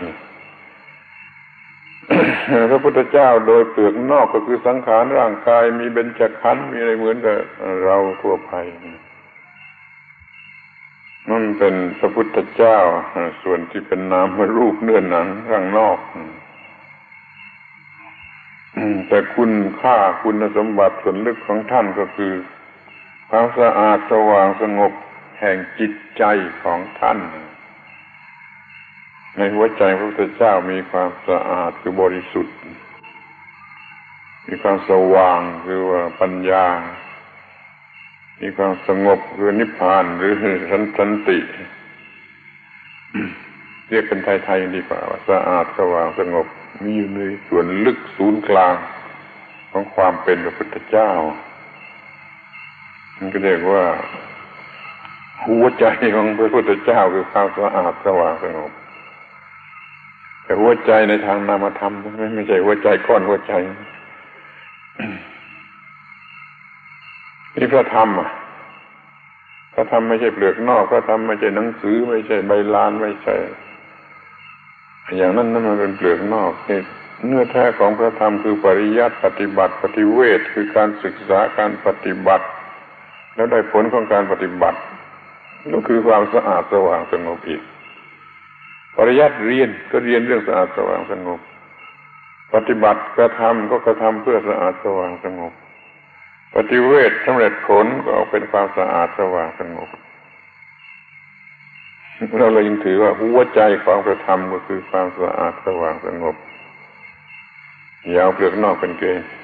Speaker 1: พระพุทธเจ้าโดยเปลือกนอกก็คือสังขารร่างกายมีเบญจขันธ์มีอะไรเหมือนกับเราทั่วไปนั่นเป็นพระพุทธเจ้าส่วนที่เป็นนามรูปเนื้อหนังข้างนอกแต่คุณค่าคุณสมบัติส่วนลึกของท่านก็คือความสะอาดสว่างสงบแห่งจิตใจของท่านในหัวใจพระพุทธเจ้ามีความสะอาดคือบริสุทธิ์มีความสว่างคือว่าปัญญามีความสงบคือนิพพานหรือสันติเรียกเป็นไทยๆดีกว่าสะอาดสว่างสงบมีอยู่ในส่วนลึกศูนย์กลางของความเป็นพระพุทธเจ้ามันก็เรียกว่าหัวใจของพระพุทธเจ้าคือความสะอาดสว่างสงบแต่หัวใจในทางนามธรรมไม่ไม่ใช่หัวใจก้อนหัวใจนี่พระธรรมอ่ะพระธรรมไม่ใช่เปลือกนอกพระธรรมไม่ใช่หนังสือไม่ใช่ใบลานไม่ใช่อย่างนั้นนั่นมันเป็นเปลือกนอกเนื้อแท้ของพระธรรมคือปริยัติปฏิบัติปฏิเวทคือการศึกษาการปฏิบัติแล้วได้ผลของการปฏิบัติก็คือความสะอาดสว่างสงบอีกปริยัติเรียนก็เรียนเรื่องสะอาดสว่างสงบปฏิบัติกระทำก็กระทำเพื่อสะอาดสว่างสงบปฏิเวทสำเร็จผลก็เป็นความสะอาดสว่างสงบเราเลยยังถือว่าหัวใจของพระธรรมก็คือความสะอาดสว่างสงบอย่าเอาเปลือกนอกเป็นเกณฑ์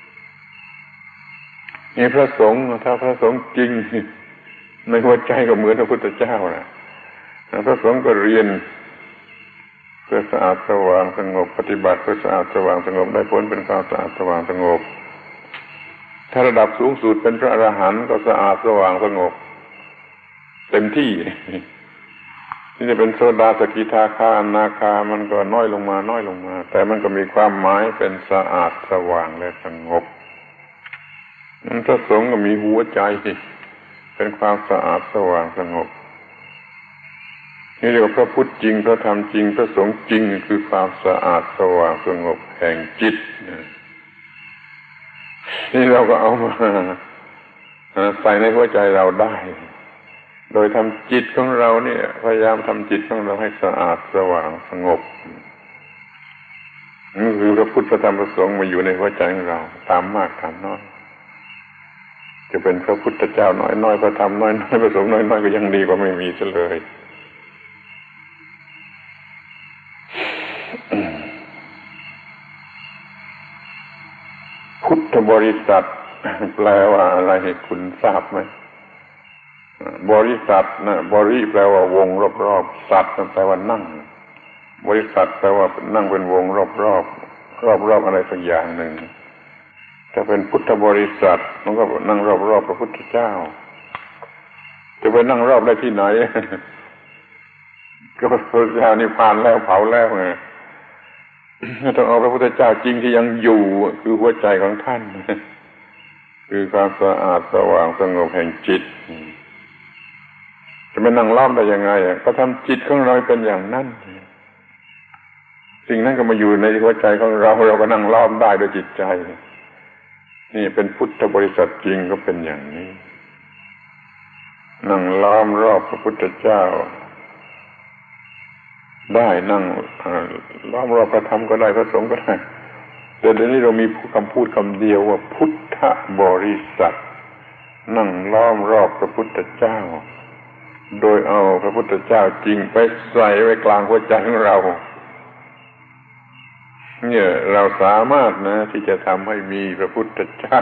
Speaker 1: นี่พระสงฆ์ถ้าพระสงฆ์จริงในหัวใจก็เหมือนพระพุทธเจ้านะพระสงฆ์ก็เรียนเพื่อสะอาดสว่างสงบปฏิบัติเพื่อสะอาดสว่างสงบได้ผลเป็นความสะอาดสว่างสงบถ้าระดับสูงสุดเป็นพระอรหันต์ก็สะอาดสว่างสงบเต็มที่นี่จะเป็นโสดาสกิทาคาอนาคามันก็น้อยลงมาน้อยลงมาแต่มันก็มีความหมายเป็นสะอาดสว่างและสงบนั้นพระสงฆ์ก็มีหัวใจเป็นความสะอาดสว่างสงบนี่เรียกว่าพระพุทธจริงพระธรรมจริงพระสงฆ์จริงคือความสะอาดสว่างสงบแห่งจิตนี่เราก็เอามาใส่ในหัวใจเราได้โดยทำจิตของเราเนี่ยพยายามทำจิตของเราให้สะอาดสว่างสงบนี่คือพระพุทธพระธรรมพระสงฆ์มาอยู่ในหัวใจของเราตามมากตามน้อยจะเป็นพระพุทธเจ้าน้อยน้อยพระธรรมน้อยน้อยพระสงฆ์น้อยน้อยก็ยังดีกว่าไม่มีซะเลยพุทธบริษัทแปลว่าอะไรให้คุณทราบไหมบริษัทนะบริแปลว่าวงรอบๆสัตว์แปลว่านั่งบริษัทแปลว่านั่งเป็นวงรอบๆรอบๆอะไรสักอย่างหนึ่งถ้าเป็นพุทธบริษัทมันก็นั่งรอบๆพระพุทธเจ้าจะไปนั่งรอบได้ที่ไหนก็พระพุทธเจ้านิพพานแล้วเผาแล้วไงต้องเอาพระพุทธเจ้าจริงที่ยังอยู่คือหัวใจของท่านคือความสะอาดสว่างสงบแห่งจิตจะไปนั่งล้อมได้ยังไงก็ทำจิตของเราเป็นอย่างนั้นสิ่งนั้นก็มาอยู่ในหัวใจของเราเราก็นั่งล้อมได้โดยจิตใจนี่เป็นพุทธบริษัทจริงก็เป็นอย่างนี้นั่งล้อมรอบพระพุทธเจ้าได้นั่งล้อมรอบพระธรรมก็ได้พระสงฆ์ก็ได้แต่เดี๋ยวนี้เรามีคำพูดคำเดียวว่าพุทธบริษัทนั่งล้อมรอบพระพุทธเจ้าโดยเอาพระพุทธเจ้าจริงไปใส่ไว้กลางหัวใจของเราเนี่ยเราสามารถนะที่จะทำให้มีพระพุทธเจ้า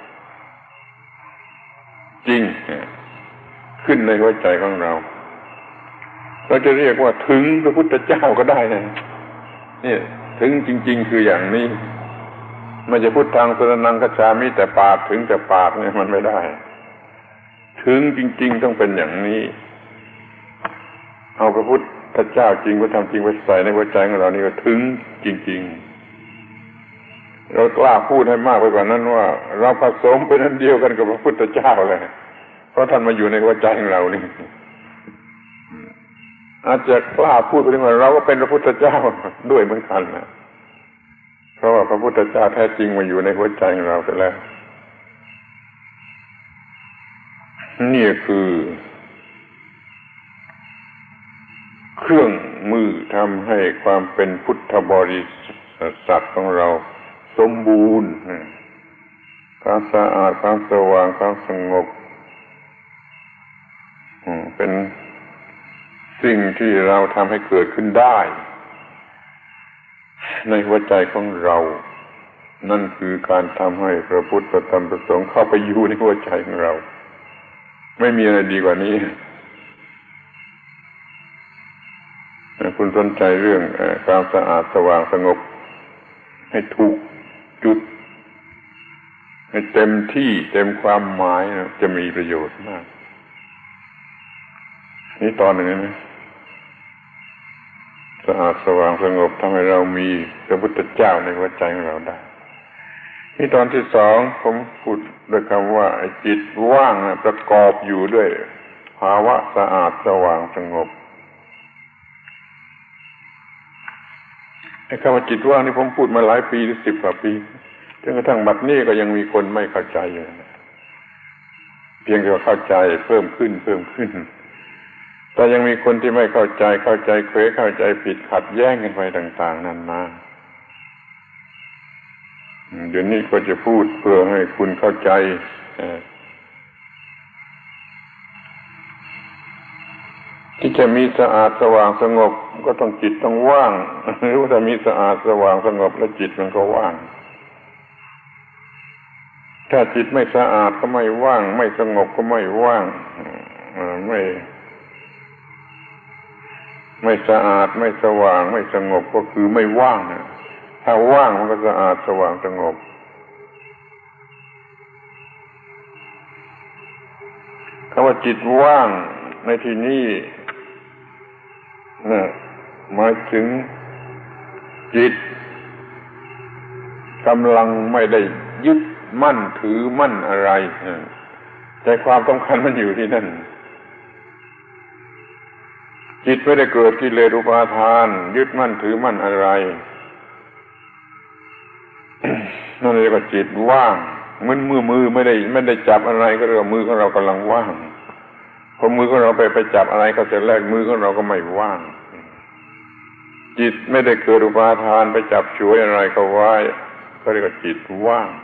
Speaker 1: จริงขึ้นในหัวใจของเราเราจะเรียกว่าถึงพระพุทธเจ้าก็ได้นะเนี่ยถึงจริงๆคืออย่างนี้ไม่จะพุทธังสรณังคัจฉามิแต่ปากถึงแต่ปากเนี่ยมันไม่ได้ถึงจริงๆต้องเป็นอย่างนี้เอาพระพุทธเจ้าจริงพระธรรมจริงไปใส่ในหัวใจของเรานี่ก็ถึงจริงๆเรากล้าพูดให้มากไปกว่านั้นว่าเราผสมเป็นอันเดียวกันกับพระพุทธเจ้าเลยเพราะท่านมาอยู่ในหัวใจของเรานี่อาจจะกล้าพูดไปถึงว่าเราก็เป็นพระพุทธเจ้าด้วยเหมือนกันนะเพราะว่าพระพุทธเจ้าแท้จริงมาอยู่ในหัวใจของเราไปแล้วนี่คือเครื่องมือทำให้ความเป็นพุทธบริษัทของเราสมบูรณ์ความสะอาดความสว่างความสงบเป็นสิ่งที่เราทำให้เกิดขึ้นได้ในหัวใจของเรานั่นคือการทำให้พระพุทธพระธรรมพระสงฆ์เข้าไปอยู่ในหัวใจของเราไม่มีอะไรดีกว่านี้คุณสนใจเรื่องความสะอาดสว่างสงบให้ถูกจุดให้เต็มที่เต็มความหมายนะจะมีประโยชน์มากนี่ตอนหนึ่งนะสะอาดสว่างสงบทำให้เรามีพระพุทธเจ้าในหัวใจของเราได้นี่ตอนที่สองผมพูดด้วยคำว่าจิตว่างนะประกอบอยู่ด้วยภาวะสะอาดสว่างสงบไอ้คำว่าจิตว่างนี่ผมพูดมาหลายปีสิบกว่าปีจนกระทั่งบัดนี้ก็ยังมีคนไม่เข้าใจอยู่นะเพียงแต่ว่าเข้าใจเพิ่มขึ้นเพิ่มขึ้นแต่ยังมีคนที่ไม่เข้าใจเข้าใจเขวเข้าใจผิดขัดแย้งกันไปต่างๆนั่นมาเดี๋ยวนี้ก็จะพูดเพื่อให้คุณเข้าใจที่จะมีสะอาดสว่างสงบก็ต้องจิตต้องว่างหรือว่าถ้ามีสะอาดสว่างสงบแล้วจิตมันก็ว่างถ้าจิตไม่สะอาดก็ไม่ว่างไม่สงบก็ไม่ว่างไม่ไม่สะอาดไม่สว่างไม่สงบก็คือไม่ว่างนะถ้าว่างมันก็สะอาดสว่างสงบคำว่าจิตว่างในที่นี้นะหมายถึงจิตกำลังไม่ได้ยึดมั่นถือมั่นอะไรใจความสำคัญมันอยู่ที่นั่นจิตไม่ได้เกิดกิเลสอุปาทานยึดมั่นถือมั่นอะไรนั่นเรียกว่าจิตว่างเหมือนมือมือไม่ได้ไม่ได้จับอะไรก็เรียกว่ามือของเรากำลังว่างพอมือของเราไปไปจับอะไรก็จะแลกมือของเราก็ไม่ว่างจิตไม่ได้เกิดอุปาทานไปจับฉวยอะไรก็ไว้ก็เรียกว่าจิตว่าง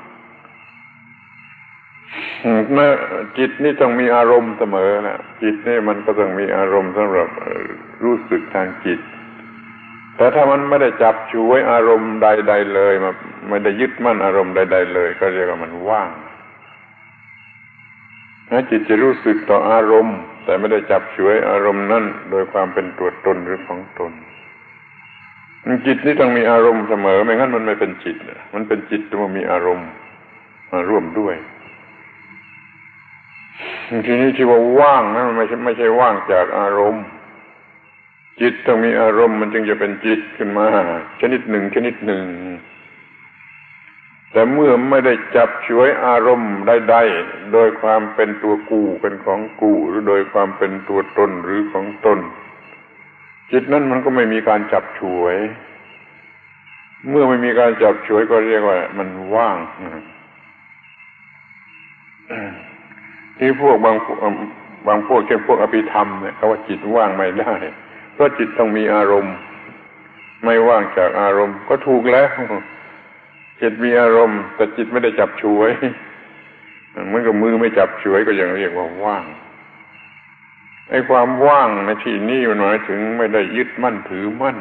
Speaker 1: เมื่อจิตนี่ต้องมีอารมณ์เสมอนะจิตนี่มันก็ต้องมีอารมณ์สำหรับรู้สึกทางจิตแต่ถ้ามันไม่ได้จับฉวยอารมณ์ใดๆเลยมันไม่ได้ยึดมั่นอารมณ์ใดๆเลยก็เรียกว่ามันว่างนะจิตจะรู้สึกต่ออารมณ์แต่ไม่ได้จับฉวยอารมณ์นั้นโดยความเป็นตัวตนหรือของตนจิตนี่ต้องมีอารมณ์เสมอไม่งั้นมันไม่เป็นจิตมันเป็นจิตที่มันมีอารมณ์มาร่วมด้วยทีนี้ที่ว่าว่างนะมันไม่ใช่ไม่ใช่ว่างจากอารมณ์จิตต้องมีอารมณ์มันจึงจะเป็นจิตขึ้นมาชนิดหนึ่งชนิดหนึ่งแต่เมื่อไม่ได้จับฉวยอารมณ์ใดๆโดยความเป็นตัวกูเป็นของกูหรือโดยความเป็นตัวตนหรือของตนจิตนั้นมันก็ไม่มีการจับฉวยเมื่อไม่มีการจับฉวยก็เรียกว่ามันว่างที่พวกบางบางพวกเช่นพวกอภิธรรมเนี่ยเขาว่าจิตว่างไม่ได้เพราะจิตต้องมีอารมณ์ไม่ว่างจากอารมณ์ก็ถูกแล้วจิตมีอารมณ์แต่จิตไม่ได้จับฉวยเหมือนกับมือไม่จับฉวยก็ยังเรียกว่าว่างไอ้ความว่างในที่นี้มันหมายถึงไม่ได้ยึดมั่นถือมั่น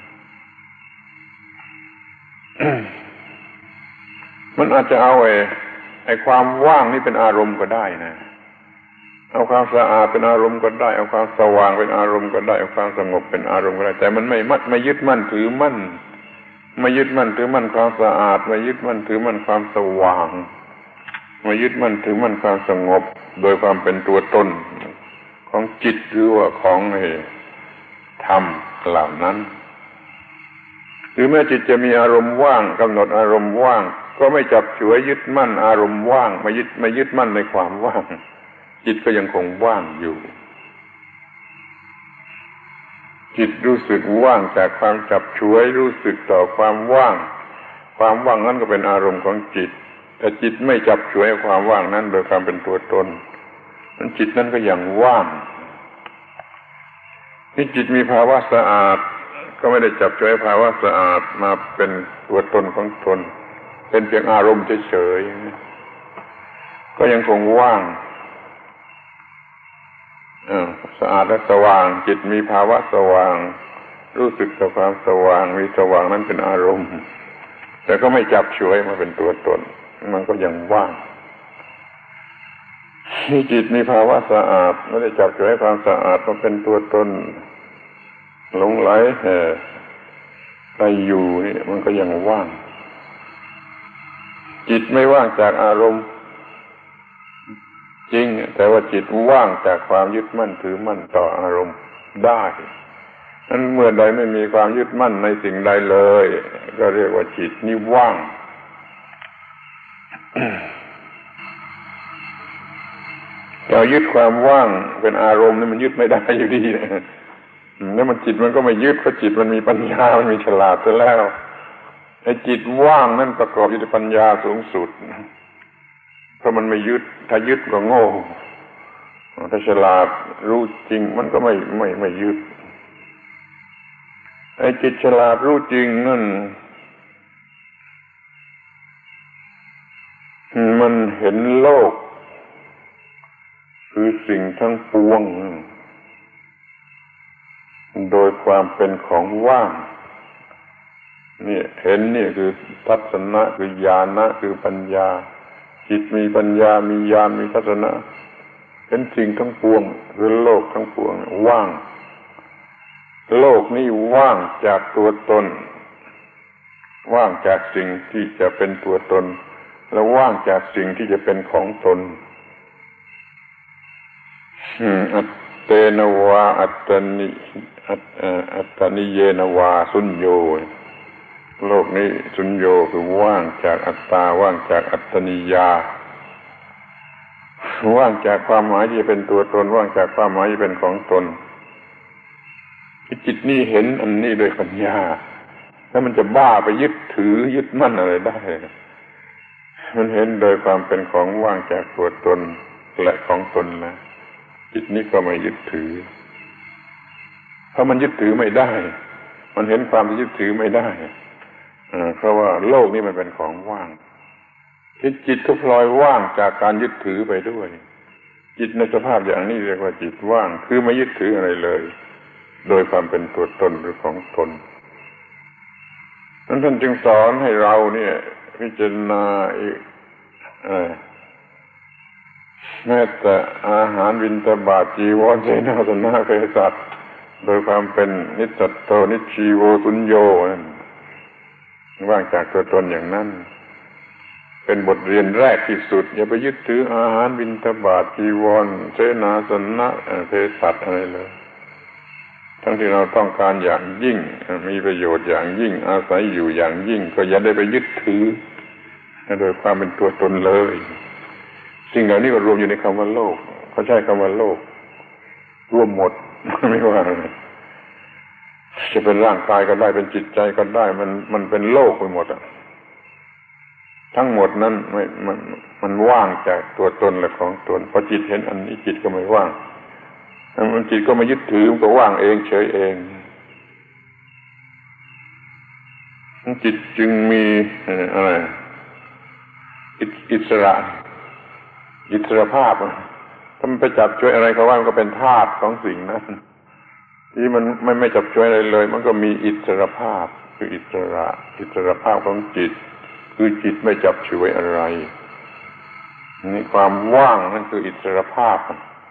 Speaker 1: มันอาจจะเอาไอ้ไอ้ความว่างนี่เป็นอารมณ์ก็ได้นะเอาความสะอาดเป็นอารมณ์ก็ได้เอาความสว่างเป็นอารมณ์ก็ได้เอาความสงบเป็นอารมณ์ก็ได้แต่มันไม่มัดไม่ยึดมั่นถือมั่นไม่ยึดมั่นถือมั่นความสะอาดไม่ยึดมั่นถือมั่นความสว่างไม่ยึดมั่นถือมั่นความสงบโดยความเป็นตัวตนของจิตหรือว่าของธรรมเหล่านั้นหรือแม้จิตจะมีอารมณ์ว่างกำหนดอารมณ์ว่างก็ไม่จับฉวยยึดมั่นอารมณ์ว่างไม่ยึดไม่ยึดมั่นในความว่างจิตก็ยังคงว่างอยู่จิตรู้สึกว่างจากความจับฉวยรู้สึกต่อความว่างความว่างนั้นก็เป็นอารมณ์ของจิตแต่จิตไม่จับฉวยความว่างนั้นโดยความเป็นตัวตนนั้นจิตนั้นก็ยังว่างนี่จิตมีภาวะสะอาดก็ไม่ได้จับฉวยภาวะสะอาดมาเป็นตัวตนของตนเป็นเพียงอารมณ์เฉยๆก็ยังคงว่างสะอาดและสว่างจิตมีภาวะสว่างรู้สึกต่อความสว่างมีสว่างนั้นเป็นอารมณ์แต่ก็ไม่จับฉวยมาเป็นตัวตนมันก็ยังว่างนี่จิตมีภาวะสะอาดไม่ได้จับฉวยความสะอาดมาเป็นตัวตนหลงไหลไปอยู่นี่มันก็ยังว่างจิตไม่ว่างจากอารมณ์จริงแต่ว่าจิตว่างจากความยึดมั่นถือมั่นต่ออารมณ์ได้นั้นเมื่อใดไม่มีความยึดมั่นในสิ่งใดเลยก็เรียกว่าจิตนี่ว่าง เรายึดความว่างเป็นอารมณ์นี่มันยึดไม่ได้อยู่ดีนะแล้วมันจิตมันก็ไม่ยึดเพราะจิตมันมีปัญญามันมีฉลาดซะแล้วไอ้จิตว่างนั่นประกอบด้วยปัญญาสูงสุดเพราะมันไม่ยึดถ้ายึดก็โง่ถ้าฉลาดรู้จริงมันก็ไม่ไม่ไม่ยึดไอ้จิตฉลาดรู้จริงนั่นมันเห็นโลกคือสิ่งทั้งปวงโดยความเป็นของว่างนี่เห็นนี่คือทัศนะคือญาณะคือปัญญาจิตมีปัญญามีญาณมีทัศนะเห็นสิ่งทั้งปวงคือโลกทั้งปวงว่างโลกนี้ว่างจากตัวตนว่างจากสิ่งที่จะเป็นตัวตนและว่างจากสิ่งที่จะเป็นของตนอัตเตนวาอัตตนิอัตตนิเยนวาสุญโยโลกนี้สุญโยคือว่างจากอัตตาว่างจากอัตตนิยาว่างจากความหมายที่เป็นตัวตนว่างจากความหมายที่เป็นของตนจิตนี่เห็นอันนี้โดยปัญญาแล้วมันจะบ้าไปยึดถือยึดมั่นอะไรได้มันเห็นโดยความเป็นของว่างจากตัวตนและของตนนะจิตนี้ก็ไม่ยึดถือเพราะมันยึดถือไม่ได้มันเห็นความที่ยึดถือไม่ได้เพราะว่าโลกนี้มันเป็นของว่างจิตก็พลอยว่างจากการยึดถือไปด้วยจิตในสภาพอย่างนี้เรียกว่าจิตว่างคือไม่ยึดถืออะไรเลยโดยความเป็นตัวตนหรือของตนนั้นท่านจึงสอนให้เราเนี่ยพิจารณาอีกแม้แต่อาหารบิณฑบาตจีวรเสนาสนะเภสัชโดยความเป็นนิจจโตนิชีโวสุญโยนั่นว่างจากตัวตนอย่างนั้นเป็นบทเรียนแรกที่สุดอย่าไปยึดถืออาหารบิณฑบาตจีวรเสนาสนะเภสัชอะไรเลยทั้งที่เราต้องการอย่างยิ่งมีประโยชน์อย่างยิ่งอาศัยอยู่อย่างยิ่งก็อย่าได้ไปยึดถือโดยความเป็นตัวตนเลยสิ่งเหล่านี้ก็รวมอยู่ในคำว่าโลกเขาใช้คำว่าโลกรวมหมดไม่ว่าจะเป็นร่างกายก็ได้เป็นจิตใจก็ได้มันมันเป็นโลกไปหมดอ่ะทั้งหมดนั้นไม่มันมันว่างจากตัวตนและของตนพอจิตเห็นอันนี้จิตก็ไม่ว่างมันจิตก็ไม่ยึดถือมันก็ว่างเองเฉยเองจิตจึงมีอะไรอิสระอิสรภาพถ้ามันไปจับช่วยอะไรเขาว่ามันก็เป็นธาตุของสิ่งนั้นที่มันไม่ไม่จับช่วยอะไรเลยมันก็มีอิสรภาพคืออิสระอิสรภาพของจิตคือจิตไม่จับช่วยอะไรนี่ความว่างนั่นคืออิสรภาพ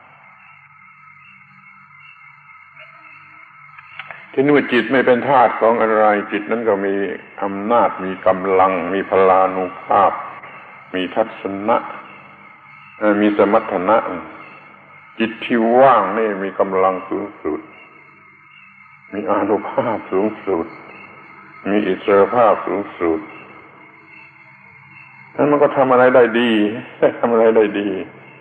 Speaker 1: ที่นี่จิตไม่เป็นธาตุของอะไรจิตนั้นก็มีอำนาจมีกำลังมีพลานุภาพมีทัศนะมีสมรรถนะจิตที่ว่างนี่มีกำลังสูงสุดมีอานุภาพสูงสุดมีอิสรภาพสูงสุดนั้นมันก็ทำอะไรได้ดีทำอะไรได้ดี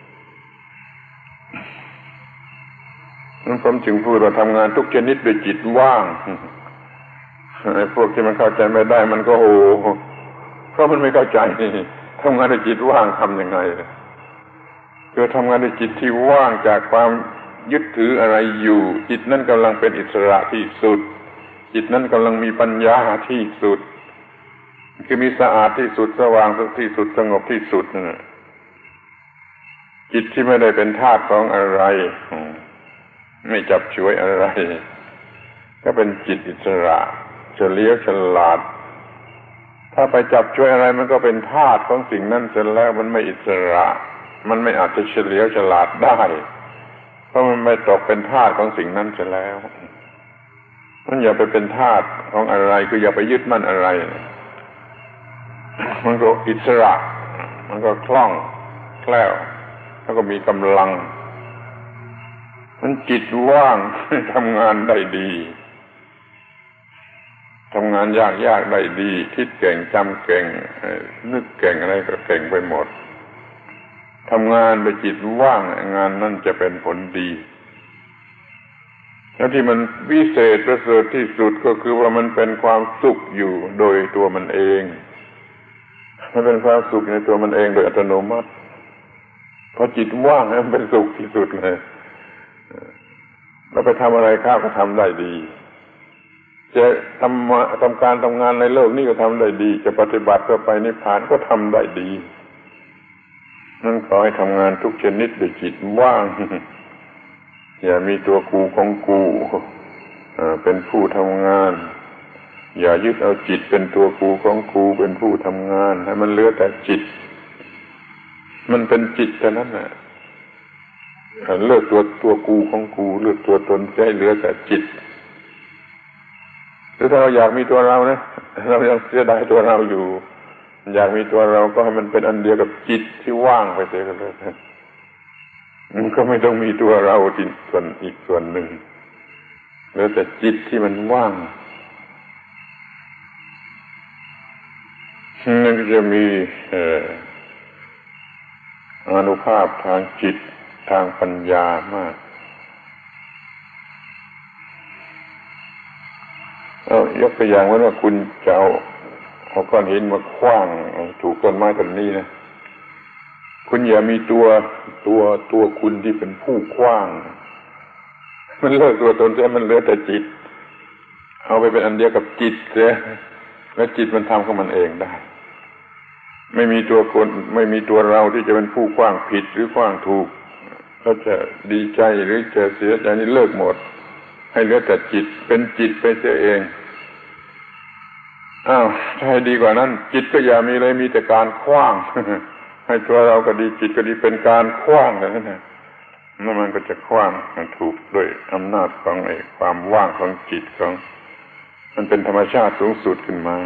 Speaker 1: นั้นผมจึงพูดว่าทำงานทุกชนิดด้วยจิตว่างไอ้พวกที่มันเข้าใจไม่ได้มันก็โอ้เพราะมันไม่เข้าใจทำงานด้วยจิตว่างทำยังไงคือทำงานด้วยจิตที่ว่างจากความยึดถืออะไรอยู่จิตนั้นกำลังเป็นอิสระที่สุดจิตนั้นกำลังมีปัญญาที่สุดคือมีสะอาดที่สุดสว่างที่สุดสงบที่สุดนะจิตที่ไม่ได้เป็นธาตุของอะไรไม่จับฉวยอะไรก็เป็นจิตอิสระเฉลียวฉลาดถ้าไปจับฉวยอะไรมันก็เป็นธาตุของสิ่งนั้นเสร็จแล้วมันไม่อิสระมันไม่อาจจะเฉลียวฉลาดได้เพราะมันไม่ตกเป็นธาตุของสิ่งนั้นเสร็จแล้วมันอย่าไปเป็นทาสของอะไรคืออย่าไปยึดมั่นอะไรมันก็อิสระมันก็คล่องแคล่วแล้วก็มีกำลังมันจิตว่างทำงานได้ดีทำงานยากๆได้ดีคิดเก่งจำเก่งนึกเก่งอะไรก็เก่งไปหมดทำงานไปจิตว่างงานนั่นจะเป็นผลดีแล้วที่มันวิเศษประเสริฐที่สุดก็คือว่ามันเป็นความสุขอยู่โดยตัวมันเองมันเป็นความสุขในตัวมันเองโดยอัตโนมัติพอจิตว่างมันเป็นสุขที่สุดเลยเราไปทำอะไรข้าวก็ทำได้ดีจะทำทำการทำงานในโลกนี้ก็ทำได้ดีจะปฏิบัติเพื่อไปนิพพานก็ทำได้ดีนั่นขอให้ทำงานทุกชนิดด้วยจิตว่างอย่ามีตัวกูของกูเป็นผู้ทำงานอย่ายึดเอาจิตเป็นตัวกูของกูเป็นผู้ทำงานให้มันเหลือแต่จิตมันเป็นจิตเท่านั้นแหละเลิกตัวตัวกูของกูเลิกตัวตนให้เหลือแต่จิตหรือถ้าเราอยากมีตัวเรานะเรายังเสียดายตัวเราอยู่อยากมีตัวเราก็ให้มันเป็นอันเดียวกับจิตที่ว่างไปเสียกันเลยมันก็ไม่ต้องมีตัวเราที่ส่วนอีกส่วนหนึ่งเหลือแต่จิตที่มันว่างนั่นก็จะมีอานุภาพทางจิตทางปัญญามากเอายกตัวอย่างว่าคุณจะเอาเอาก้อนหินมาขว้างถูกต้นไม้ต้นนี้นะคุณอย่ามีตัวตัวตัวคุณที่เป็นผู้ขว้างมันเลิกตัวตนเสียมันเหลือแต่จิตเอาไปเป็นอันเดียวกับจิตเสียแล้วจิตมันทำของมันเองได้ไม่มีตัวคนไม่มีตัวเราที่จะเป็นผู้ขว้างผิดหรือขว้างถูกแล้วจะดีใจหรือจะเสียใจนี่เลิกหมดให้เหลือแต่จิตเป็นจิตไปเสียเองอ้าวถ้าให้ดีกว่านั้นจิตก็อย่ามีเลยมีแต่การขว้างให้ตัวเราก็ดีจิตก็ดีเป็นการขว้างนั่นแหละนั่นมันก็จะขว้างมันถูกด้วยอำนาจของไอ้ความว่างของจิตของมันเป็นธรรมชาติสูงสุดขึ้นมา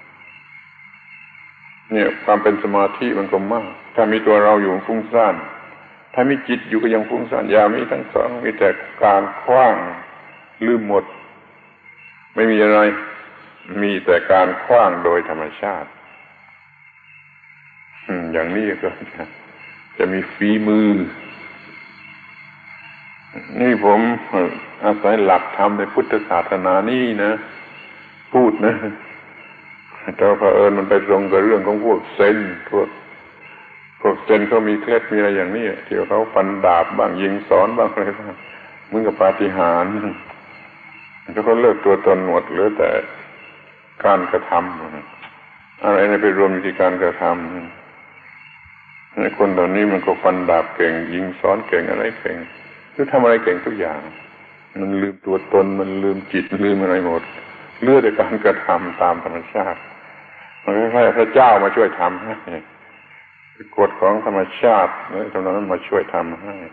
Speaker 1: เนี่ยความเป็นสมาธิมันก็มากถ้ามีตัวเราอยู่ฟุ้งซ่านถ้ามีจิตอยู่ก็ยังฟุ้งซ่านอย่ามีทั้งสองมีแต่การขว้างลืมหมดไม่มีอะไรมีแต่การขว้างโดยธรรมชาติอย่างนี้ก็จะจะมีฝีมือนี่ผมอาศัยหลักธรรมในพุทธศาสนานี่นะพูดนะแต่เผอิญมันไปตรงกับเรื่องของพวกเซนพวกพวกเซนเขามีเคล็ดมีอะไรอย่างนี้ที่เขาฟันดาบบ้างยิงสอนบ้างอะไรบ้างเหมือนกับปาฏิหาริย์แล้วก็เลิกตัวตนหมดเหลือแต่การกระทำอะไรในไปรวมอยู่ที่การกระทำในคนเหล่านี้มันก็ฟันดาบเก่งยิงสอนเก่งอะไรเก่งคือทำอะไรเก่งทุกอย่างมันลืมตัวตนมันลืมจิตลืมอะไรหมดเหลือแต่การกระทำตามธรรมชาติมันคล้ายๆพระเจ้ามาช่วยทำให้กฎของธรรมชาติแล้วตรงนั้นมาช่วยทำให้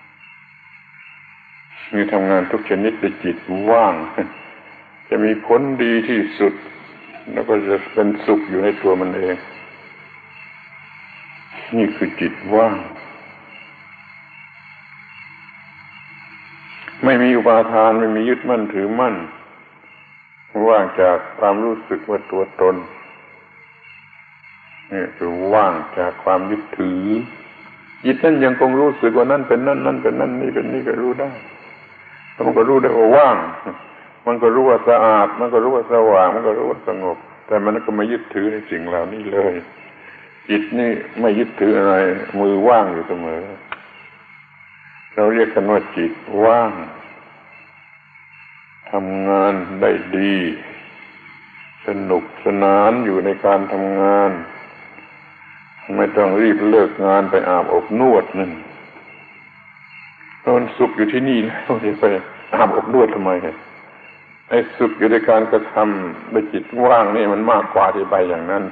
Speaker 1: มีทำงานทุกชนิดด้วยจิตว่างจะมีผลดีที่สุดแล้วก็จะเป็นสุขอยู่ในตัวมันเองนี่คือจิตว่างไม่มีอุปาทานไม่มียึดมั่นถือมั่นว่างจากความรู้สึกว่าตัวตนนี่คือว่างจากความยึดถือจิตนั้นยังคงรู้สึกว่านั่นเป็นนั่นนั่นเป็นนั่นนี่เป็นนี่ก็รู้ได้แล้วมันก็รู้ได้ว่าว่างมันก็รู้ว่าสะอาดมันก็รู้ว่าสว่างมันก็รู้ว่าสงบแต่มันก็ไม่ยึดถือในสิ่งเหล่านี้เลยจิตนี่ไม่ยึดถืออะไรมือว่างอยู่เสมอเราเรียกกันว่าจิตว่างทำงานได้ดีสนุกสนานอยู่ในการทำงานไม่ต้องรีบเลิกงานไปอาบอบนวดนั่นมันสุขอยู่ที่นี่แล้วจะไปอาบอบนวดทำไมไอ้สุขอยู่ในการกระทำด้วยจิตว่างนี่มันมากกว่าที่ไปอย่างนั้น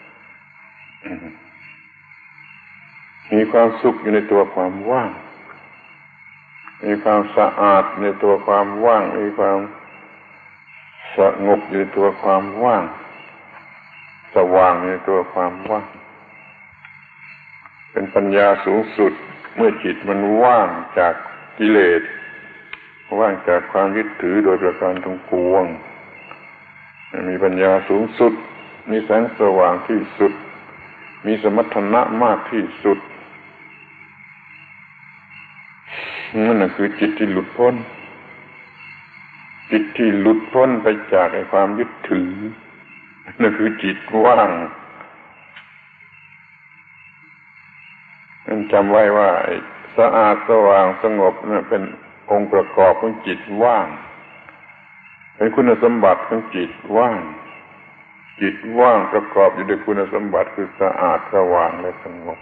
Speaker 1: มีความสุขอยู่ในตัวความว่างมีความสะอาดในตัวความว่างมีความสงบอยู่ในตัวความว่างสว่างในตัวความว่างเป็นปัญญาสูงสุดเมื่อจิตมันว่างจากกิเลสว่างจากความยึดถือโดยประการทั้งปวงมีปัญญาสูงสุดมีแสงสว่างที่สุดมีสมรรถนะมากที่สุดนั่นน่ะคือจิตที่หลุดพ้นจิตที่หลุดพ้นไปจากไอ้ความยึดถือนั่นคือจิตว่างนั่นจำไว้ว่าไอ้สะอาดสว่างสงบนั่นเป็นองค์ประกอบของจิตว่างเป็นคุณสมบัติของจิตว่างจิตว่างประกอบอยู่ด้วยคุณสมบัติคือสะอาดสว่างและสงบ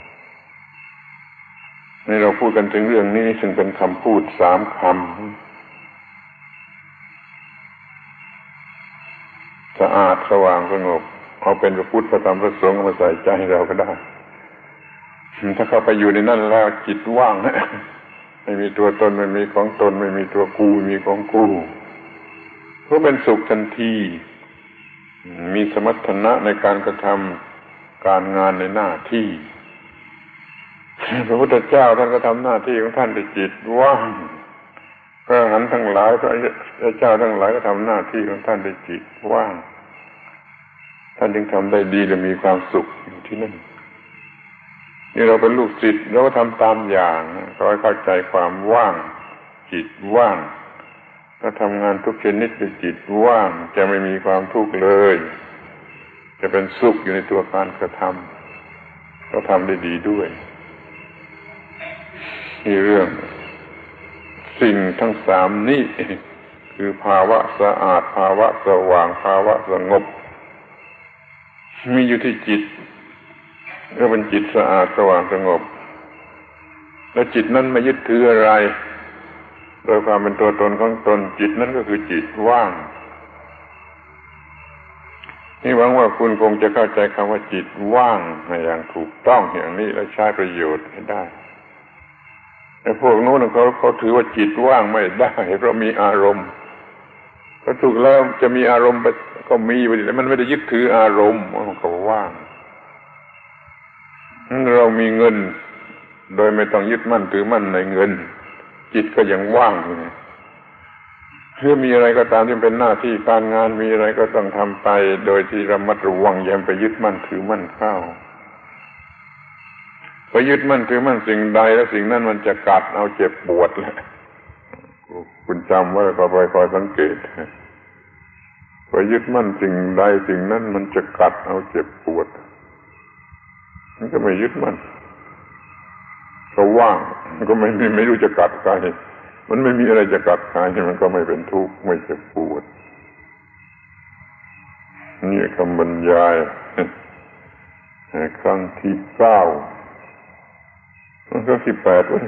Speaker 1: นี่เราพูดกันถึงเรื่องนี้ซึ่งเป็นคำพูดสามคำสะอาดสว่างสงบเอาเป็นพระพุทธพระธรรมพระสงฆ์มาใส่ใจเราก็ได้ถ้าเข้าไปอยู่ในนั่นแล้วจิตว่างนะไม่มีตัวตนไม่มีของตนไม่มีตัวกูไม่มีของกูก็เป็นสุขทันทีมีสมรรถนะในการกระทำการงานในหน้าที่พระพุทธเจ้าท่านก็ทำหน้าที่ของท่านด้วยจิตว่างพระอรหันต์ทั้งหลายพระเจ้าทั้งหลายก็ทำหน้าที่ของท่านด้วยจิตว่างท่านจึงทำได้ดีและมีความสุขอยู่ที่นั่นนี่เราเป็นลูกศิษย์เราก็ทำตามอย่างขอให้เข้าใจความว่างจิตว่างถ้าทำงานทุกชนิดด้วยจิตว่างจะไม่มีความทุกข์เลยจะเป็นสุขอยู่ในตัวการกระทำเราทำได้ดีด้วยนี่เรื่องสิ่งทั้งสามนี้คือภาวะสะอาดภาวะสว่างภาวะสงบมีอยู่ที่จิตก็เป็นจิตสะอาดสว่างสงบแล้วจิตนั้นไม่ยึดถืออะไรโดยความเป็นตัวตนของตนจิตนั้นก็คือจิตว่างนี่หวังว่าคุณคงจะเข้าใจคำว่าจิตว่างอย่างถูกต้องอย่างนี้และใช้ประโยชน์ให้ได้ไอ้พวกโน้นเขาเขาถือว่าจิตว่างไม่ได้เพราะมีอารมณ์ก็ถูกแล้วจะมีอารมณ์ก็มีไปแต่มันไม่ได้ยึดถืออารมณ์มันก็ว่างเรามีเงินโดยไม่ต้องยึดมั่นถือมั่นในเงินจิตก็ยังว่างอยู่เพื่อมีอะไรก็ตามที่เป็นหน้าที่การงานมีอะไรก็ต้องทำไปโดยที่ระมัดระวังอย่าไปยึดมั่นถือมั่นเข้าพอยึดมั่นถือมั่นสิ่งใดแล้วสิ่งนั้นมันจะกัดเอาเจ็บปวดแหละคุณจำไว้ก็คอยคอยสังเกตพอยึดมั่นสิ่งใดสิ่งนั้นมันจะกัดเอาเจ็บปวดมันก็ไม่ยึดมั่นก็ว่างมันก็ไม่ไม่รู้จะกัดใครมันไม่มีอะไรจะกัดใครมันก็ไม่เป็นทุกข์ไม่เจ็บปวดนี่คำบรรยายครั้งที่เก้าครั้งที่แปดเว้ย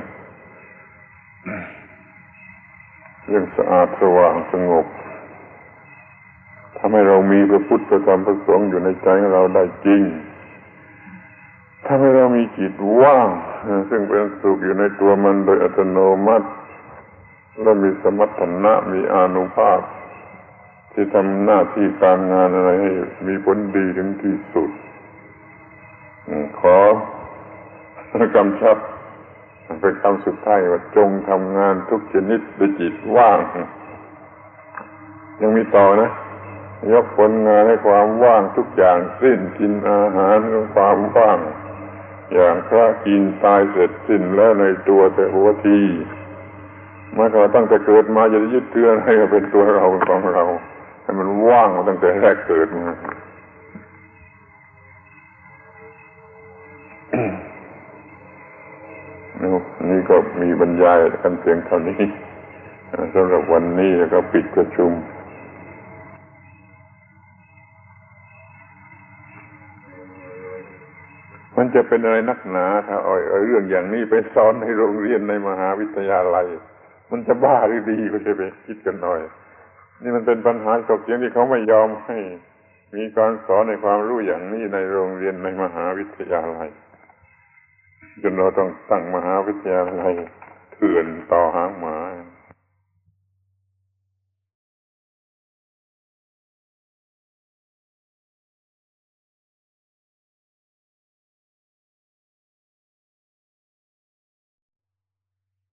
Speaker 1: เรื่องสะอาดสว่างสงบทำให้เรามีพระพุทธพระธรรมพระสงฆ์อยู่ในใจของเราได้จริงทำให้เรามีจิตว่างซึ่งเป็นสุขอยู่ในตัวมันโดยอัตโนมัติและมีสมรรถนะมีอานุภาพที่ทำหน้าที่การงานอะไรให้มีผลดีถึงที่สุดขอกำชับเป็นคำสุดท้ายว่าจงทำงานทุกชนิดด้วยจิตว่างยังมีต่อนะยกผลงานให้ความว่างทุกอย่างสิ้นกินอาหารของความว่างอย่างพระกินตายเสร็จสิ้นแล้วในตัวแต่หัวทีมาก็ตั้งแต่เกิดมาจะยึดถืออะไรก็เป็นตัวเราของเราให้มันว่างมาตั้งแต่แรกเกิดมานี่ก็มีบรรยายกันเพียงเท่านี้สำหรับวันนี้แล้วก็ปิดประชุมมันจะเป็นอะไรนักหนาถ้าเอาเรื่องอย่างนี้ไปสอนในโรงเรียนในมหาวิทยาลัยมันจะบ้าหรือดีก็จะไปคิดกันหน่อยนี่มันเป็นปัญหาถกเถียงที่เขาไม่ยอมให้มีการสอนในความรู้อย่างนี้ในโรงเรียนในมหาวิทยาลัยจนเราต้องตั้งมหาวิทยาลัยเถื่อนต่อหางหมา